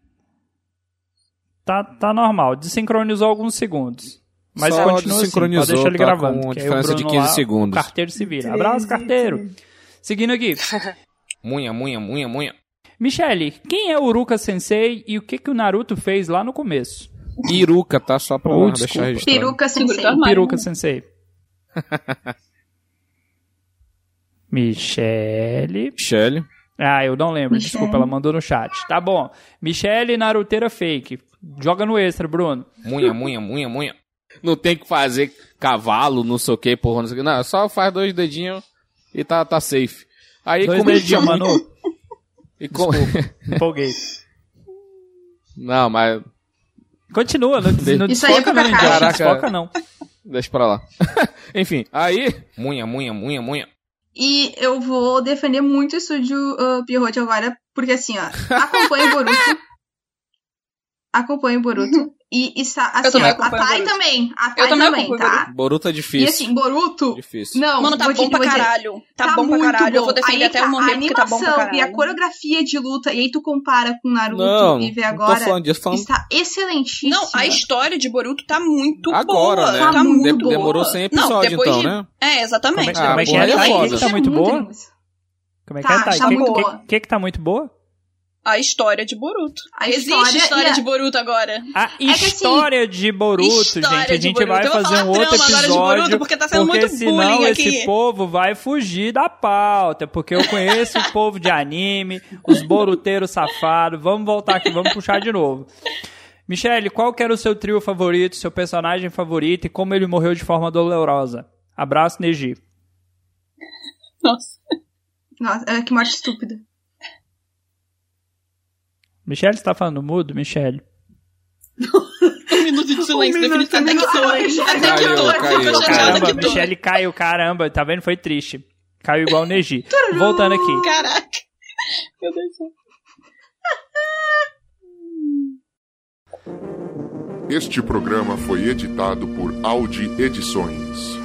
Tá, tá normal. Desincronizou alguns segundos. Mas Só continua assim. Pode desincronizou, deixar ele tá gravando. com que aí diferença o Bruno de quinze lá, segundos. O carteiro se vira. Abraço, carteiro. Seguindo aqui. Munha, munha, munha, munha. Michele, quem é o Uruka Sensei e o que, que o Naruto fez lá no começo? Iruka, tá? Só pra Oh, deixar desculpa. registrado. Peruca Sensei. Peruca Sensei. Michele. Michele. Ah, eu não lembro. Michele. Desculpa, ela mandou no chat. Tá bom. Michele Naruteira fake. Joga no extra, Bruno. Munha, munha, munha, munha. Não tem que fazer cavalo, não sei o que, porra, não sei o que. Não, só faz dois dedinhos e tá, tá safe. Aí Dois como ele dedinhos, chama... Manu. E como... Empolguei. Não, mas... Continua, não, não Isso aí é desfoca pra não, cá. Indiana, não Caraca. desfoca não. Deixa pra lá. Enfim, aí... Munha, munha, munha, munha. E eu vou defender muito o estúdio uh, Pierrot agora, porque assim, ó, acompanho o Boruto. Acompanho o Boruto. E está, assim, também ó, a acompanho o Thay Boruto. também. A Thay Eu também também, acompanho o tá? Boruto é E difícil. assim, Boruto. Difícil. Não, Mano, tá vou bom te- pra vou dizer, caralho. Tá, bom pra muito caralho. Eu vou bom. defender Aí até tá, eu morrer a porque tá bom pra animação caralho. e a coreografia de luta, e aí tu compara com Naruto Não, e vê não agora, tô falando disso, falando está excelentíssimo. Não, a história de Boruto tá muito agora, boa. né? Tá muito De- boa. Demorou cem Não, episódios, depois então, de... né? É, exatamente. Como é que Ah, é, porra, Thay? é O que foda. que tá muito boa? Como é que Tá, é, Thay? tá O que, boa. que, que que tá muito boa? A história de Boruto. A Existe história história, e a- de Boruto agora. A que assim, história de Boruto, história gente. A de gente Boruto. vai Eu vou fazer falar um outro trama agora de episódio. Boruto, porque tá sendo muito senão bullying esse aqui. povo vai fugir da pauta. Porque eu conheço o povo de anime, os boruteiros safados. Vamos voltar aqui, vamos puxar de novo. Michele, qual que era o seu trio favorito, seu personagem favorito e como ele morreu de forma dolorosa? Abraço, Neji. Nossa. Nossa, é, que morte estúpida. Michele, você tá falando mudo, Michele? Um minuto de silêncio, Um minuto, definitivamente. Até um que tô. minuto. Até que Caiu, tô. caiu, Tô chateada Caramba, que tô. Michele caiu, caramba. Tá vendo? Foi triste. Caiu igual o Neji. Voltando aqui. Caraca. Meu Deus do céu. Este programa foi editado por Audi Edições.